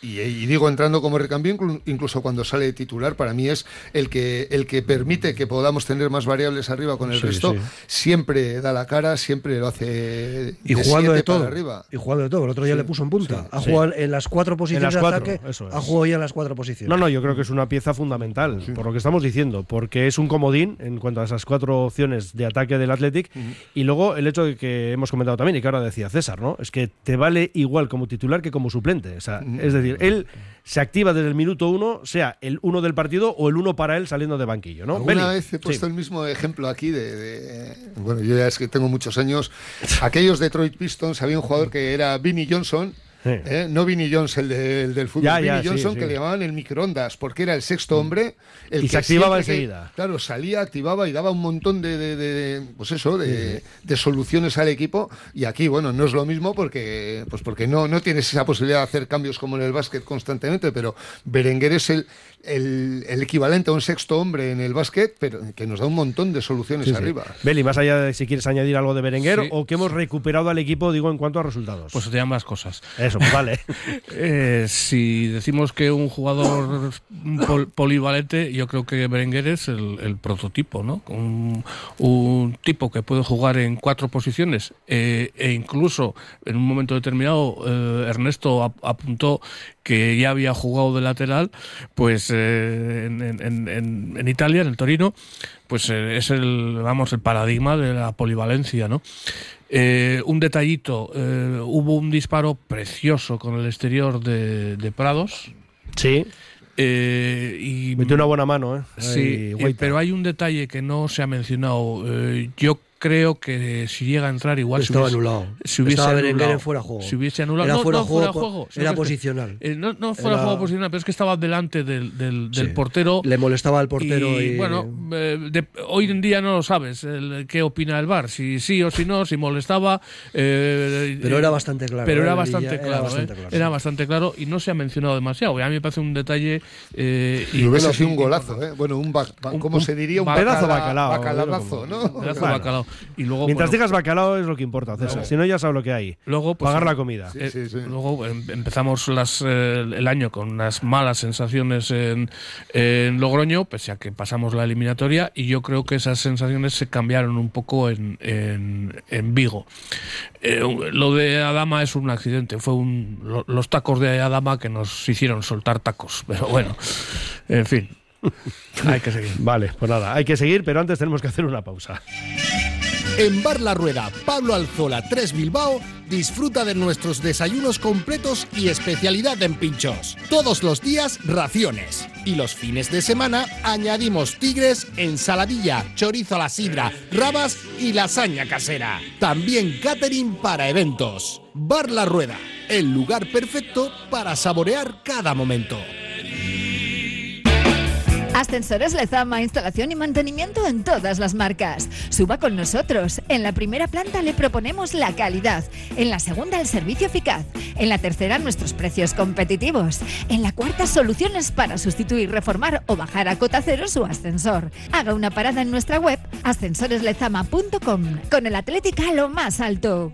y digo entrando como recambio, incluso cuando sale de titular, para mí es el que permite que podamos tener más variables arriba con el resto, siempre da la cara, siempre lo hace y jugando de todo arriba. Y jugando de todo, el otro día le puso en punta, ha jugado en las 4 posiciones de ataque, ha jugado ya en las 4 posiciones. No, yo creo que es una pieza fundamental, por lo que estamos diciendo, porque es un comodín en cuanto a esas 4 opciones de ataque del Athletic, y luego el hecho de que hemos comentado también, y que ahora decía César, ¿no? Es que te vale igual como titular que como suplente, o sea, es decir, él se activa desde el minuto 1, sea el 1 del partido o el 1 para él saliendo de banquillo, ¿no? Una vez he puesto el mismo ejemplo aquí bueno, yo ya es que tengo muchos años, aquellos Detroit Pistons, había un jugador que era Vinnie Johnson, no Vinnie Jones, el del fútbol, Vinnie Johnson, que le llamaban el microondas, porque era el sexto hombre, el y que se activaba enseguida. Claro, salía, activaba y daba un montón de soluciones al equipo, y aquí, bueno, no es lo mismo porque no tienes esa posibilidad de hacer cambios como en el básquet constantemente, pero Berenguer es el equivalente a un sexto hombre en el básquet, pero que nos da un montón de soluciones arriba. Beli, más allá de si quieres añadir algo de Berenguer o que hemos recuperado al equipo, digo, en cuanto a resultados. Pues te ambas cosas. Eso, pues vale. Si decimos que un jugador polivalente, yo creo que Berenguer es el prototipo, ¿no? Un tipo que puede jugar en 4 posiciones e incluso en un momento determinado Ernesto apuntó que ya había jugado de lateral, pues en Italia, en el Torino, pues es el paradigma de la polivalencia, ¿no? Un detallito, hubo un disparo precioso con el exterior de Prados. Sí. Y metió una buena mano, Sí, pero hay un detalle que no se ha mencionado. Yo creo que si llega a entrar igual estaba anulado. Estaba Berenguer en fuera de juego. Si hubiese anulado, era fuera de juego. Era posicional. No fuera de juego posicional, pero es que estaba delante del portero. Le molestaba al portero y bueno, hoy en día no lo sabes qué opina el VAR, si sí o si no, si molestaba. Pero era bastante claro. Pero era bastante claro y no se ha mencionado demasiado. A mí me parece un detalle. Y hubiese sido un golazo, Bueno, ¿cómo se diría? Un pedazo bacalao. Bacalazo, ¿no? Pedazo bacalao. Y luego, mientras digas bacalao es lo que importa, César. Si no, ya sabes lo que hay. Luego, pues, pagar la comida. Luego empezamos el año con unas malas sensaciones en Logroño, pese a que pasamos la eliminatoria, y yo creo que esas sensaciones se cambiaron un poco en Vigo. Lo de Adama es un accidente. Fue los tacos de Adama que nos hicieron soltar tacos. Pero bueno, en fin. Hay que seguir. Vale, pues nada, hay que seguir, pero antes tenemos que hacer una pausa. En Bar La Rueda, Pablo Alzola 3 Bilbao, disfruta de nuestros desayunos completos y especialidad en pinchos. Todos los días, raciones. Y los fines de semana, añadimos tigres, ensaladilla, chorizo a la sidra, rabas y lasaña casera. También catering para eventos. Bar La Rueda, el lugar perfecto para saborear cada momento. Ascensores Lezama, instalación y mantenimiento en todas las marcas. Suba con nosotros. En la primera planta le proponemos la calidad. En la segunda, el servicio eficaz. En la tercera, nuestros precios competitivos. En la cuarta, soluciones para sustituir, reformar o bajar a cota cero su ascensor. Haga una parada en nuestra web ascensoreslezama.com. Con el Athletic a lo más alto.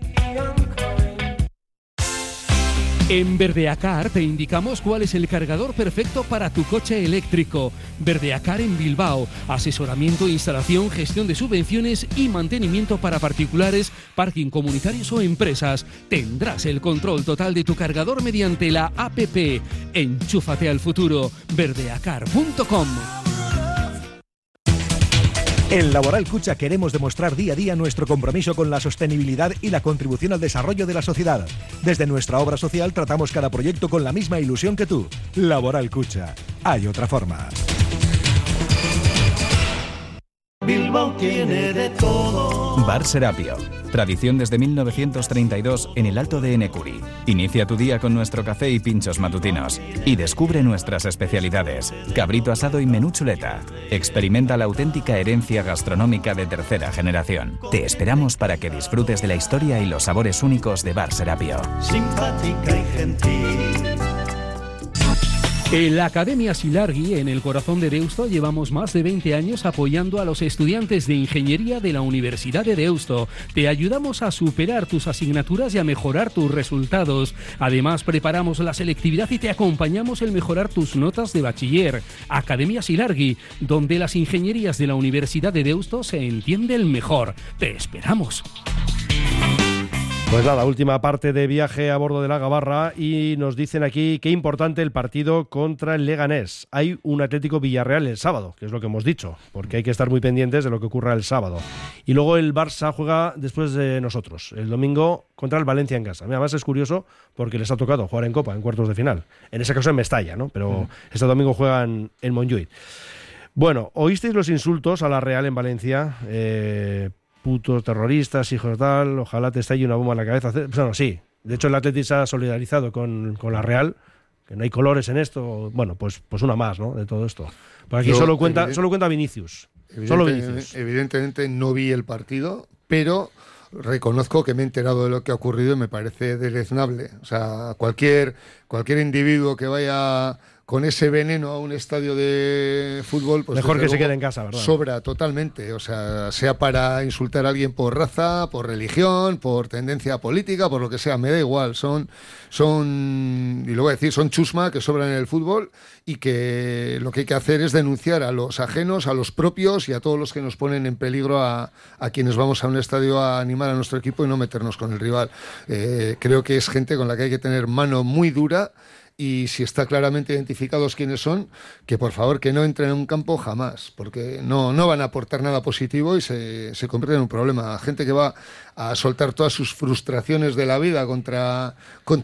En Verdeacar te indicamos cuál es el cargador perfecto para tu coche eléctrico. Verdeacar en Bilbao. Asesoramiento, instalación, gestión de subvenciones y mantenimiento para particulares, parking comunitarios o empresas. Tendrás el control total de tu cargador mediante la APP. Enchúfate al futuro. Verdeacar.com. En Laboral Cucha queremos demostrar día a día nuestro compromiso con la sostenibilidad y la contribución al desarrollo de la sociedad. Desde nuestra obra social tratamos cada proyecto con la misma ilusión que tú. Laboral Cucha. Hay otra forma. Bilbao tiene de todo. Bar Serapio. Tradición desde 1932 en el Alto de Enecuri. Inicia tu día con nuestro café y pinchos matutinos. Y descubre nuestras especialidades. Cabrito asado y menú chuleta. Experimenta la auténtica herencia gastronómica de tercera generación. Te esperamos para que disfrutes de la historia y los sabores únicos de Bar Serapio. Simpática y gentil. En la Academia Silargui, en el corazón de Deusto, llevamos más de 20 años apoyando a los estudiantes de Ingeniería de la Universidad de Deusto. Te ayudamos a superar tus asignaturas y a mejorar tus resultados. Además, preparamos la selectividad y te acompañamos en mejorar tus notas de bachiller. Academia Silargui, donde las ingenierías de la Universidad de Deusto se entienden mejor. Te esperamos. Pues nada, última parte de viaje a bordo de la Gabarra y nos dicen aquí qué importante el partido contra el Leganés. Hay un Atlético Villarreal el sábado, que es lo que hemos dicho, porque hay que estar muy pendientes de lo que ocurra el sábado. Y luego el Barça juega después de nosotros, el domingo contra el Valencia en casa. Además es curioso porque les ha tocado jugar en Copa, en cuartos de final. En ese caso en Mestalla, ¿no? Pero este domingo juegan en Montjuïc. Bueno, ¿oísteis los insultos a la Real en Valencia? Putos terroristas, hijos tal, ojalá te estalle una bomba en la cabeza. Bueno, sí, de hecho el Atleti se ha solidarizado con la Real, que no hay colores en esto. Bueno, pues una más, ¿no? De todo esto. Por aquí solo cuenta Vinicius. Solo Vinicius. Evidentemente no vi el partido, pero reconozco que me he enterado de lo que ha ocurrido y me parece deleznable. O sea, cualquier individuo que vaya con ese veneno a un estadio de fútbol, pues mejor que se quede en casa, ¿verdad? Sobra totalmente, o sea para insultar a alguien por raza, por religión, por tendencia política, por lo que sea, me da igual, son y lo voy a decir, son chusma que sobran en el fútbol y que lo que hay que hacer es denunciar a los ajenos, a los propios y a todos los que nos ponen en peligro a quienes vamos a un estadio a animar a nuestro equipo y no meternos con el rival. Creo que es gente con la que hay que tener mano muy dura. Y si está claramente identificados quiénes son, que por favor que no entren en un campo jamás, porque no van a aportar nada positivo y se convierte en un problema. Gente que va a soltar todas sus frustraciones de la vida contra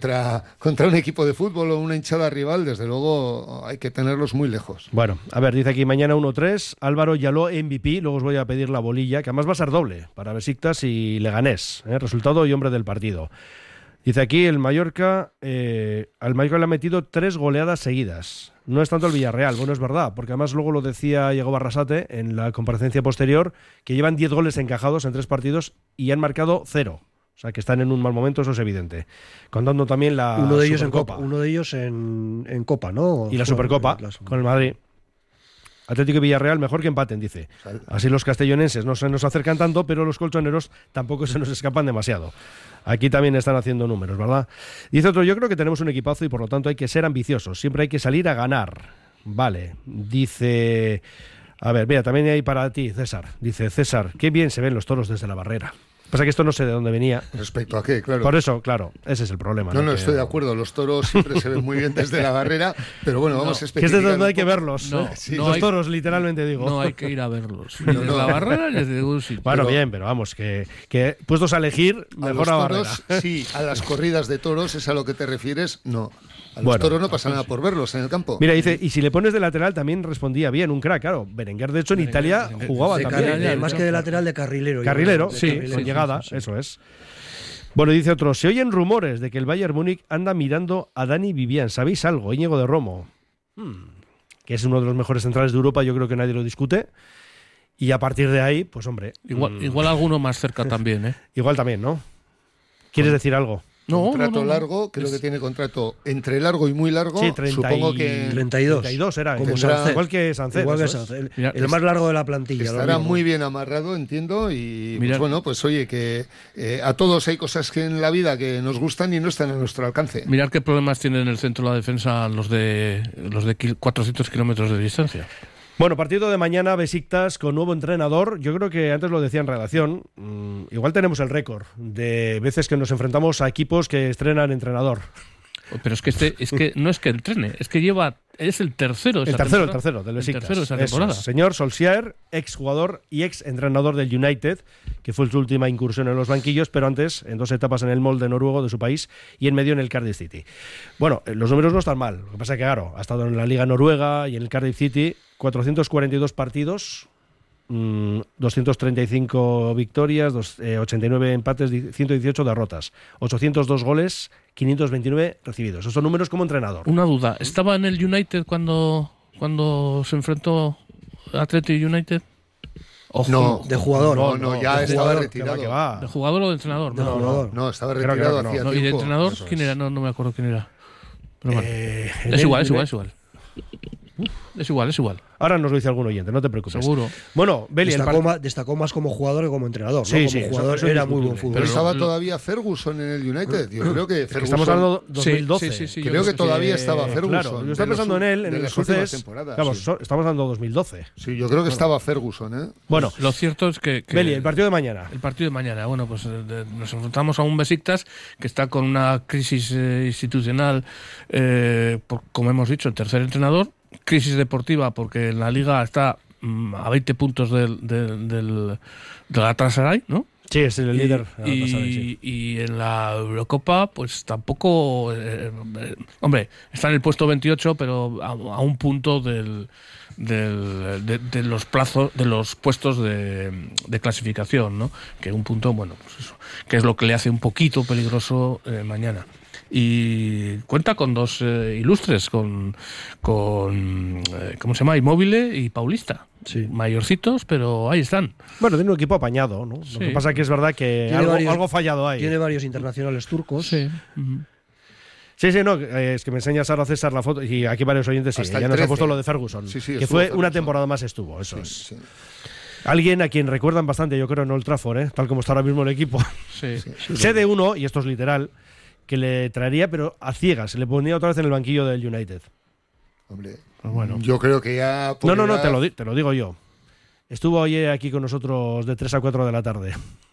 un equipo de fútbol o una hinchada rival, desde luego hay que tenerlos muy lejos. Bueno, a ver, dice aquí mañana 1-3, Álvaro Yaló MVP, luego os voy a pedir la bolilla, que además va a ser doble para Besiktas y Leganés, resultado y hombre del partido. Dice aquí, al Mallorca le ha metido 3 goleadas seguidas. No es tanto el Villarreal, bueno, es verdad, porque además luego lo decía Diego Barrasate en la comparecencia posterior, que llevan 10 goles encajados en 3 partidos y han marcado 0. O sea, que están en un mal momento, eso es evidente. Contando también la uno de ellos Supercopa. en Copa. Uno de ellos en Copa, ¿no? Y la Supercopa con el Madrid. Atlético y Villarreal mejor que empaten, dice. Así los castellonenses no se nos acercan tanto, pero los colchoneros tampoco se nos escapan demasiado. Aquí también están haciendo números, ¿verdad? Dice otro, yo creo que tenemos un equipazo y por lo tanto hay que ser ambiciosos. Siempre hay que salir a ganar. Vale. Dice... A ver, mira, también hay para ti, César. Dice, César, qué bien se ven los toros desde la barrera. Pasa que esto no sé de dónde venía. ¿Respecto a qué? Claro. Por eso, claro, ese es el problema. No, estoy de acuerdo. Los toros siempre se ven muy bien desde la barrera, pero bueno, vamos a especificar. Que es desde donde hay que verlos. Los toros, literalmente digo. No hay que ir a verlos. Ni desde la barrera ni desde ningún sitio. Bueno, bien, pero vamos, que puestos a elegir, mejor a barrera. Sí, a las corridas de toros, ¿es a lo que te refieres? No. A los toros no pasa nada por verlos en el campo. Mira, dice, y si le pones de lateral también respondía bien, un crack, claro. Berenguer, de hecho, en Italia jugaba también. Más que de lateral, de carrilero. Carrilero, sí, con llegada, eso es. Bueno, dice otro, se oyen rumores de que el Bayern Múnich anda mirando a Dani Vivian. ¿Sabéis algo? Íñigo de Romo, que es uno de los mejores centrales de Europa, yo creo que nadie lo discute. Y a partir de ahí, pues hombre... Igual alguno más cerca también, ¿eh? Igual también, ¿no? ¿Quieres decir algo? Contrato largo, creo que tiene contrato entre largo y muy largo. Sí, 30 supongo que 32 era, igual que Sánchez. El más largo de la plantilla. Estará muy bien amarrado, entiendo, y pues bueno, pues oye, que a todos hay cosas que en la vida que nos gustan y no están a nuestro alcance. Mirad qué problemas tienen en el centro de la defensa los de 400 kilómetros de distancia. Bueno, partido de mañana, Besiktas con nuevo entrenador. Yo creo que antes lo decía en redacción, igual tenemos el récord de veces que nos enfrentamos a equipos que estrenan entrenador. Pero es que no es que entrene, es que es el tercero. El tercero del Besiktas. El tercero de esa temporada. Señor Solskjaer, exjugador y ex entrenador del United, que fue su última incursión en los banquillos, pero antes en 2 etapas en el Molde noruego de su país y en medio en el Cardiff City. Bueno, los números no están mal. Lo que pasa es que, claro, ha estado en la Liga Noruega y en el Cardiff City, 442 partidos, 235 victorias, 89 empates, 118 derrotas, 802 goles, 529 recibidos. Esos son números como entrenador. Una duda, ¿estaba en el United cuando se enfrentó Atleti United? Ojo, no, de jugador. No, ya estaba retirado. ¿De jugador o de entrenador? No, estaba retirado hacía tiempo. ¿Y de entrenador quién era? No me acuerdo quién era. Pero bueno, es igual. Es igual. Ahora nos lo dice algún oyente, no te preocupes. Seguro. Bueno, Beli, destacó más como jugador que como entrenador. Sí, ¿no? sí, como jugador eso era muy buen futbolista. Pero estaba todavía Ferguson en el United. Yo creo que Ferguson... Estamos hablando de 2012. Sí, creo que todavía estaba Ferguson. Claro, yo estaba pensando en él, en el escocés. Estamos hablando de 2012. Sí, yo creo que estaba Ferguson, ¿eh? Bueno, lo cierto es que Beli, el partido de mañana. Bueno, pues nos enfrentamos a un Besiktas que está con una crisis institucional, como hemos dicho, el tercer entrenador. Crisis deportiva porque en la Liga está a 20 puntos del Galatasaray, ¿no? Sí, es el líder. Y en la Eurocopa, pues tampoco... hombre, está en el puesto 28, pero a un punto de los plazos, de los puestos de clasificación, ¿no? Que un punto, bueno, pues eso, que es lo que le hace un poquito peligroso mañana. Y cuenta con dos ilustres, con ¿cómo se llama? Immobile y Paulista. Sí. Mayorcitos, pero ahí están. Bueno, tiene un equipo apañado, ¿no? Sí. Lo que pasa es que es verdad que algo fallado hay. Tiene varios internacionales turcos. Sí. Sí, no, es que me enseñas ahora, César, la foto, y aquí varios oyentes sí, ya nos ha puesto lo de Ferguson, que fue una temporada más estuvo, eso es. Sí. Alguien a quien recuerdan bastante, yo creo, en Old Trafford, tal como está ahora mismo el equipo. Sí. Sé de uno, y esto es literal, que le traería, pero a ciegas, se le ponía otra vez en el banquillo del United. Hombre, pues bueno. Yo creo que ya... No, te lo digo yo. Estuvo ayer aquí con nosotros de 3 a 4 de la tarde.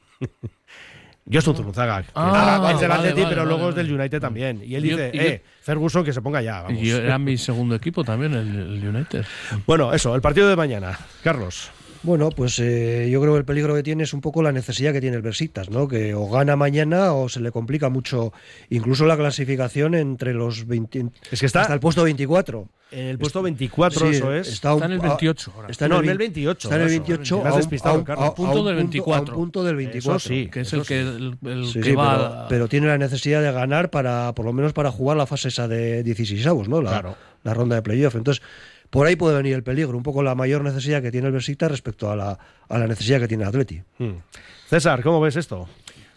Yo estoy Zurruzaga. Es del Atleti, pero luego es del United también. Y él dice, Ferguson, que se ponga ya. Vamos. Y era mi segundo equipo también, el United. Bueno, eso, el partido de mañana. Carlos. Bueno, pues yo creo que el peligro que tiene es un poco la necesidad que tiene el Besiktas, ¿no? Que o gana mañana o se le complica mucho incluso la clasificación entre los 20, es que está hasta el puesto 24. En el puesto 24, sí, eso es. Está en el 28 ahora. Está en el 28. Está en el 28 a un punto del 24. A un punto del 24. Eso sí, que es el que va... Pero tiene la necesidad de ganar por lo menos para jugar la fase esa de 16avos, ¿no? La ronda de playoff. Entonces, por ahí puede venir el peligro, un poco la mayor necesidad que tiene el Besiktas respecto a la necesidad que tiene el Atleti. César, ¿cómo ves esto?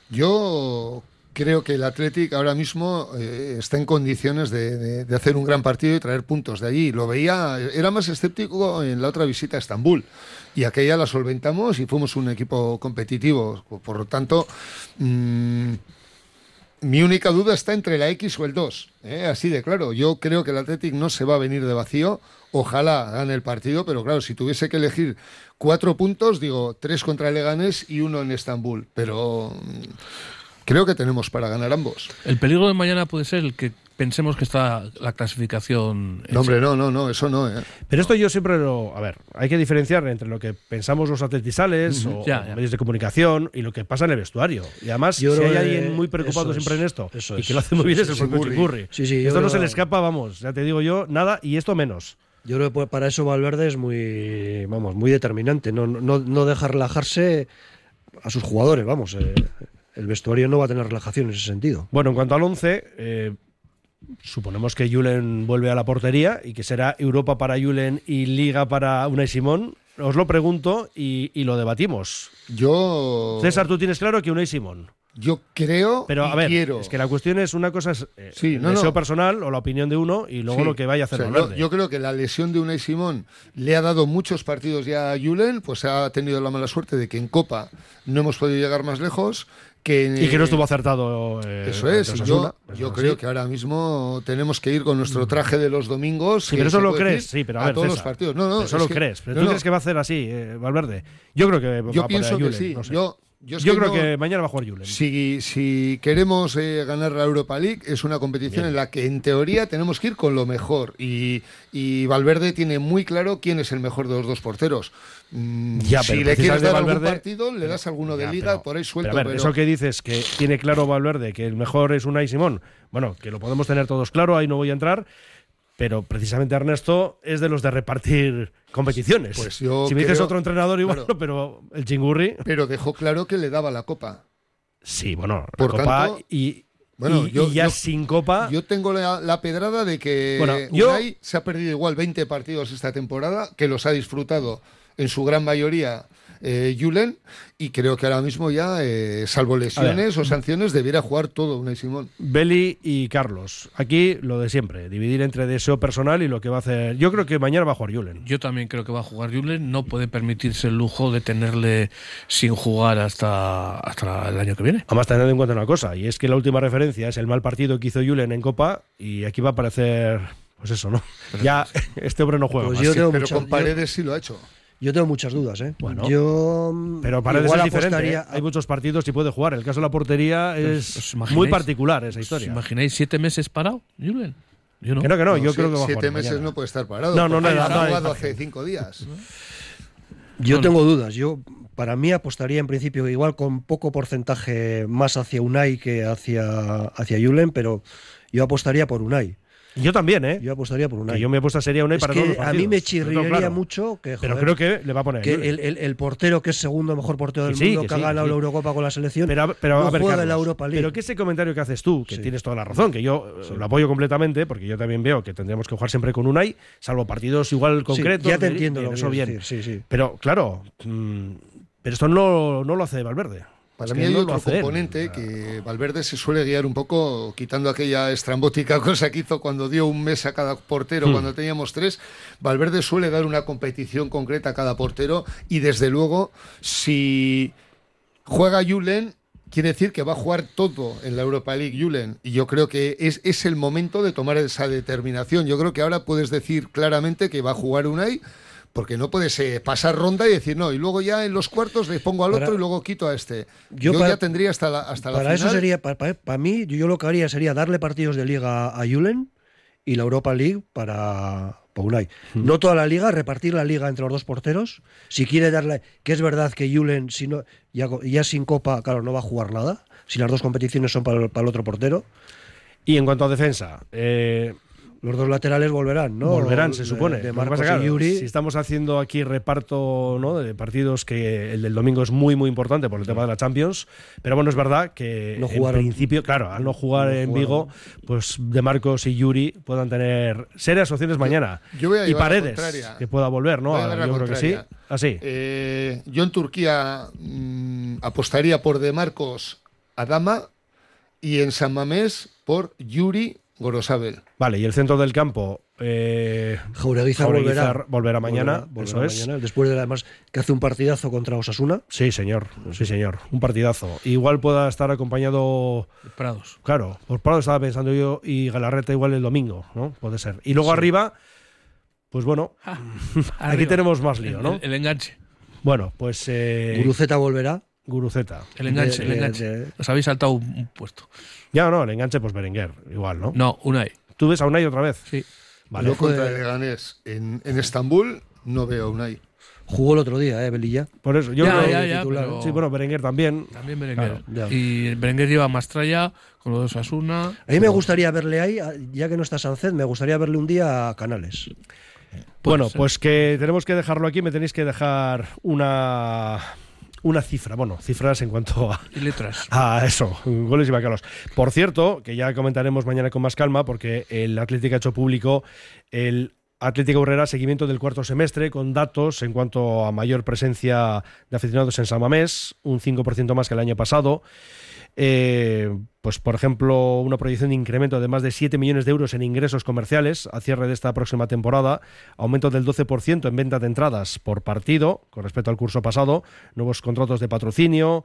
Yo creo que el Athletic ahora mismo está en condiciones de hacer un gran partido y traer puntos de allí. Lo veía, era más escéptico en la otra visita a Estambul, y aquella la solventamos y fuimos un equipo competitivo. Por lo tanto, mi única duda está entre la X o el 2, así de claro. Yo creo que el Athletic no se va a venir de vacío. Ojalá gane el partido, pero claro, si tuviese que elegir 4 puntos, digo 3 contra el Leganés y 1 en Estambul. Pero creo que tenemos para ganar ambos. El peligro de mañana puede ser el que pensemos que está la clasificación... No, hombre, no, eso no. Pero esto yo siempre a ver, hay que diferenciar entre lo que pensamos los atletizales o medios de comunicación y lo que pasa en el vestuario. Y además, si hay alguien muy preocupado siempre en esto y que lo hace muy bien es el propio Chingurri. Esto no se le escapa, vamos, ya te digo yo, nada, y esto menos. Yo creo que para eso Valverde es muy determinante, no deja relajarse a sus jugadores, vamos. El vestuario no va a tener relajación en ese sentido. Bueno, en cuanto al 11, suponemos que Julen vuelve a la portería y que será Europa para Julen y Liga para Unai Simón. Os lo pregunto y lo debatimos. César, tú tienes claro que Unai Simón. Yo creo, pero a ver, quiero. Es que la cuestión es una cosa es el deseo personal o la opinión de uno y luego lo que vaya a hacer Valverde. Yo creo que la lesión de Unai Simón le ha dado muchos partidos ya a Julen, pues ha tenido la mala suerte de que en Copa no hemos podido llegar más lejos. Y que no estuvo acertado. Eso es. Yo creo que ahora mismo tenemos que ir con nuestro traje de los domingos. Sí, pero eso lo crees. Sí, pero a ver, todos César, los partidos. No, eso lo crees. Pero tú crees que va a hacer así, Valverde. Yo creo que yo va pienso para que Julen, sí. no sé. Yo creo que mañana va a jugar Julen. Si queremos ganar la Europa League, es una competición en la que en teoría tenemos que ir con lo mejor. Y Valverde tiene muy claro quién es el mejor de los dos porteros. Si le quieres dar algún partido, le das alguno de Liga, por ahí suelto. Pero a ver, eso que dices que tiene claro Valverde, que el mejor es Unai Simón, bueno, que lo podemos tener todos claro, ahí no voy a entrar. Pero precisamente Ernesto es de los de repartir competiciones. Pues yo si me dices otro entrenador igual, claro, pero el Chingurri... Pero dejó claro que le daba la Copa. Sí, bueno, por la Copa tanto, y ya sin Copa... Yo tengo la pedrada de que Unai se ha perdido igual 20 partidos esta temporada, que los ha disfrutado en su gran mayoría Julen, y creo que ahora mismo ya, salvo lesiones o sanciones, debiera jugar todo Unai Simón. Beli y Carlos, aquí lo de siempre, dividir entre deseo personal y lo que va a hacer. Yo creo que mañana va a jugar Julen. Yo también creo que va a jugar Julen, no puede permitirse el lujo de tenerle sin jugar hasta el año que viene. Además, teniendo en cuenta una cosa, y es que la última referencia es el mal partido que hizo Julen en Copa, y aquí va a aparecer, pues eso, ¿no? Pero ya este hombre no juega pues más. Pero con Paredes sí lo ha hecho. Yo tengo muchas dudas, ¿eh? Bueno, pero Paredes es diferente. Hay muchos partidos y puede jugar. El caso de la portería es muy particular, esa historia. ¿Os imagináis 7 meses parado, Julen? Yo no. Que no, yo creo que va a jugar 7 meses mañana. No puede estar parado. No, ha jugado hace 5 días. Yo tengo dudas. Yo, para mí, apostaría en principio igual con poco porcentaje más hacia Unai que hacia Julen, pero yo apostaría por Unai. Yo también, ¿eh? Yo apostaría por Unai. Que yo me aposta sería Unai para todos los partidos. A mí me chirriaría mucho que, pero creo que le va a poner que el portero, que es segundo mejor portero del mundo, que ha ganado la Eurocopa con la selección, pero no a ver, juega Carlos, en la Europa League. Pero que ese comentario que haces tú, que tienes toda la razón, que yo lo apoyo completamente, porque yo también veo que tendríamos que jugar siempre con Unai, salvo partidos igual concretos. Ya te entiendo lo que eso bien. Decir, sí. Pero claro, pero esto no lo hace Valverde. Para mí hay otro componente que Valverde se suele guiar un poco, quitando aquella estrambótica cosa que hizo cuando dio un mes a cada portero cuando teníamos 3. Valverde suele dar una competición concreta a cada portero, y desde luego, si juega Julen, quiere decir que va a jugar todo en la Europa League Julen, y yo creo que es el momento de tomar esa determinación. Yo creo que ahora puedes decir claramente que va a jugar Unai, porque no puedes pasar ronda y decir no, y luego ya en los cuartos le pongo al otro y luego quito a este. Yo ya tendría hasta la final. Para eso sería, para mí, yo lo que haría sería darle partidos de Liga a Julen y la Europa League para Unai. No toda la Liga, repartir la Liga entre los dos porteros. Si quiere darle, que es verdad que Julen, si no, ya sin Copa, claro, no va a jugar nada, si las dos competiciones son para el otro portero. Y en cuanto a defensa, los dos laterales volverán, ¿no? Volverán, se supone. De Marcos y Yuri. Si estamos haciendo aquí reparto, ¿no?, de partidos, que el del domingo es muy, muy importante por el tema de la Champions. Pero bueno, es verdad que en principio, claro, al no jugar en Vigo, pues De Marcos y Yuri puedan tener serias opciones mañana. Yo voy a y Paredes, que pueda volver, ¿no? Yo creo que sí. Así. Yo en Turquía apostaría por De Marcos, Adama, y en San Mamés por Yuri, Gorosabel. Vale, y el centro del campo, Jaureguizar volverá mañana. Eso es. Mañana, después de, además, que hace un partidazo contra Osasuna. Sí, señor. Un partidazo. Igual pueda estar acompañado Prados. Claro, por Prados estaba pensando yo, y Galarreta igual el domingo, ¿no? Puede ser. Y luego arriba, pues bueno, aquí tenemos más lío, ¿no? El enganche. Bueno, pues Guruceta volverá. Guruceta. El enganche. Os habéis saltado un puesto. Ya no, el enganche, pues Berenguer, igual, ¿no? No, Unai. ¿Tú ves a Unai otra vez? Sí. Vale. Yo contra el Leganés en Estambul no veo a Unai. Jugó el otro día, Belilla. Por eso, yo ya, titular. Pero... Sí, bueno, Berenguer también. También Berenguer. Claro. Y Berenguer lleva Mastralla con los de Osasuna. A mí me gustaría verle ahí, ya que no está Sánchez, me gustaría verle un día a Canales. Bueno, pues que tenemos que dejarlo aquí. Me tenéis que dejar una cifra, cifras en cuanto a... Y letras. Eso, goles y bacalos. Por cierto, que ya comentaremos mañana con más calma, porque el Atlético ha hecho público el Atlético Urrera seguimiento del cuarto semestre, con datos en cuanto a mayor presencia de aficionados en San Mamés, un 5% más que el año pasado. Pues por ejemplo, una proyección de incremento de más de 7 millones de euros en ingresos comerciales a cierre de esta próxima temporada, aumento del 12% en venta de entradas por partido con respecto al curso pasado, nuevos contratos de patrocinio.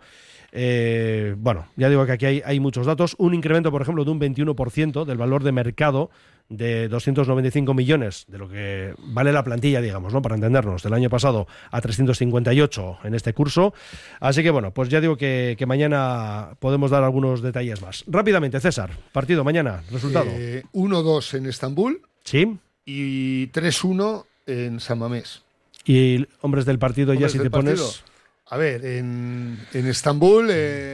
Ya digo que aquí hay muchos datos, un incremento por ejemplo de un 21% del valor de mercado de 295 millones, de lo que vale la plantilla, digamos, ¿no?, para entendernos, del año pasado a 358 en este curso. Así que bueno, pues ya digo que mañana podemos dar algunos detalles más. Rápidamente, César, partido mañana, resultado. 1-2 en Estambul. Sí. Y 3-1 en San Mamés. Y hombres del partido, ya si te pones... A ver, en Estambul,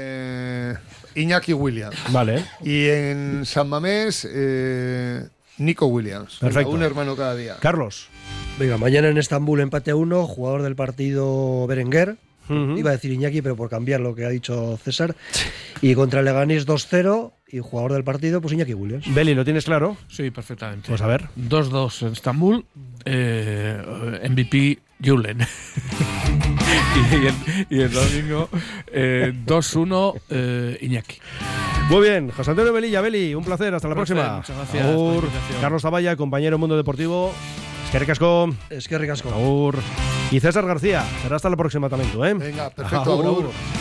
Iñaki Williams. Vale. Y en San Mamés, Nico Williams. Perfecto. Un hermano cada día. Carlos. Venga, mañana en Estambul empate 1, jugador del partido Berenguer. Iba a decir Iñaki, pero por cambiar lo que ha dicho César. Y contra el Leganés 2-0 y jugador del partido, pues Iñaki Williams. Beli, ¿lo tienes claro? Sí, perfectamente. Pues a ver. 2-2 en Estambul. MVP Julen. y el domingo 2-1 Iñaki. Muy bien, José Antonio Velilla, Beli, un placer, hasta la próxima. Muchas gracias. Agur. Carlos Zavalla, compañero en Mundo Deportivo. Eskerrik asko. Eskerrik asko. Agur. Y César García, será hasta la próxima también tú, ¿eh? Venga, perfecto. Agur.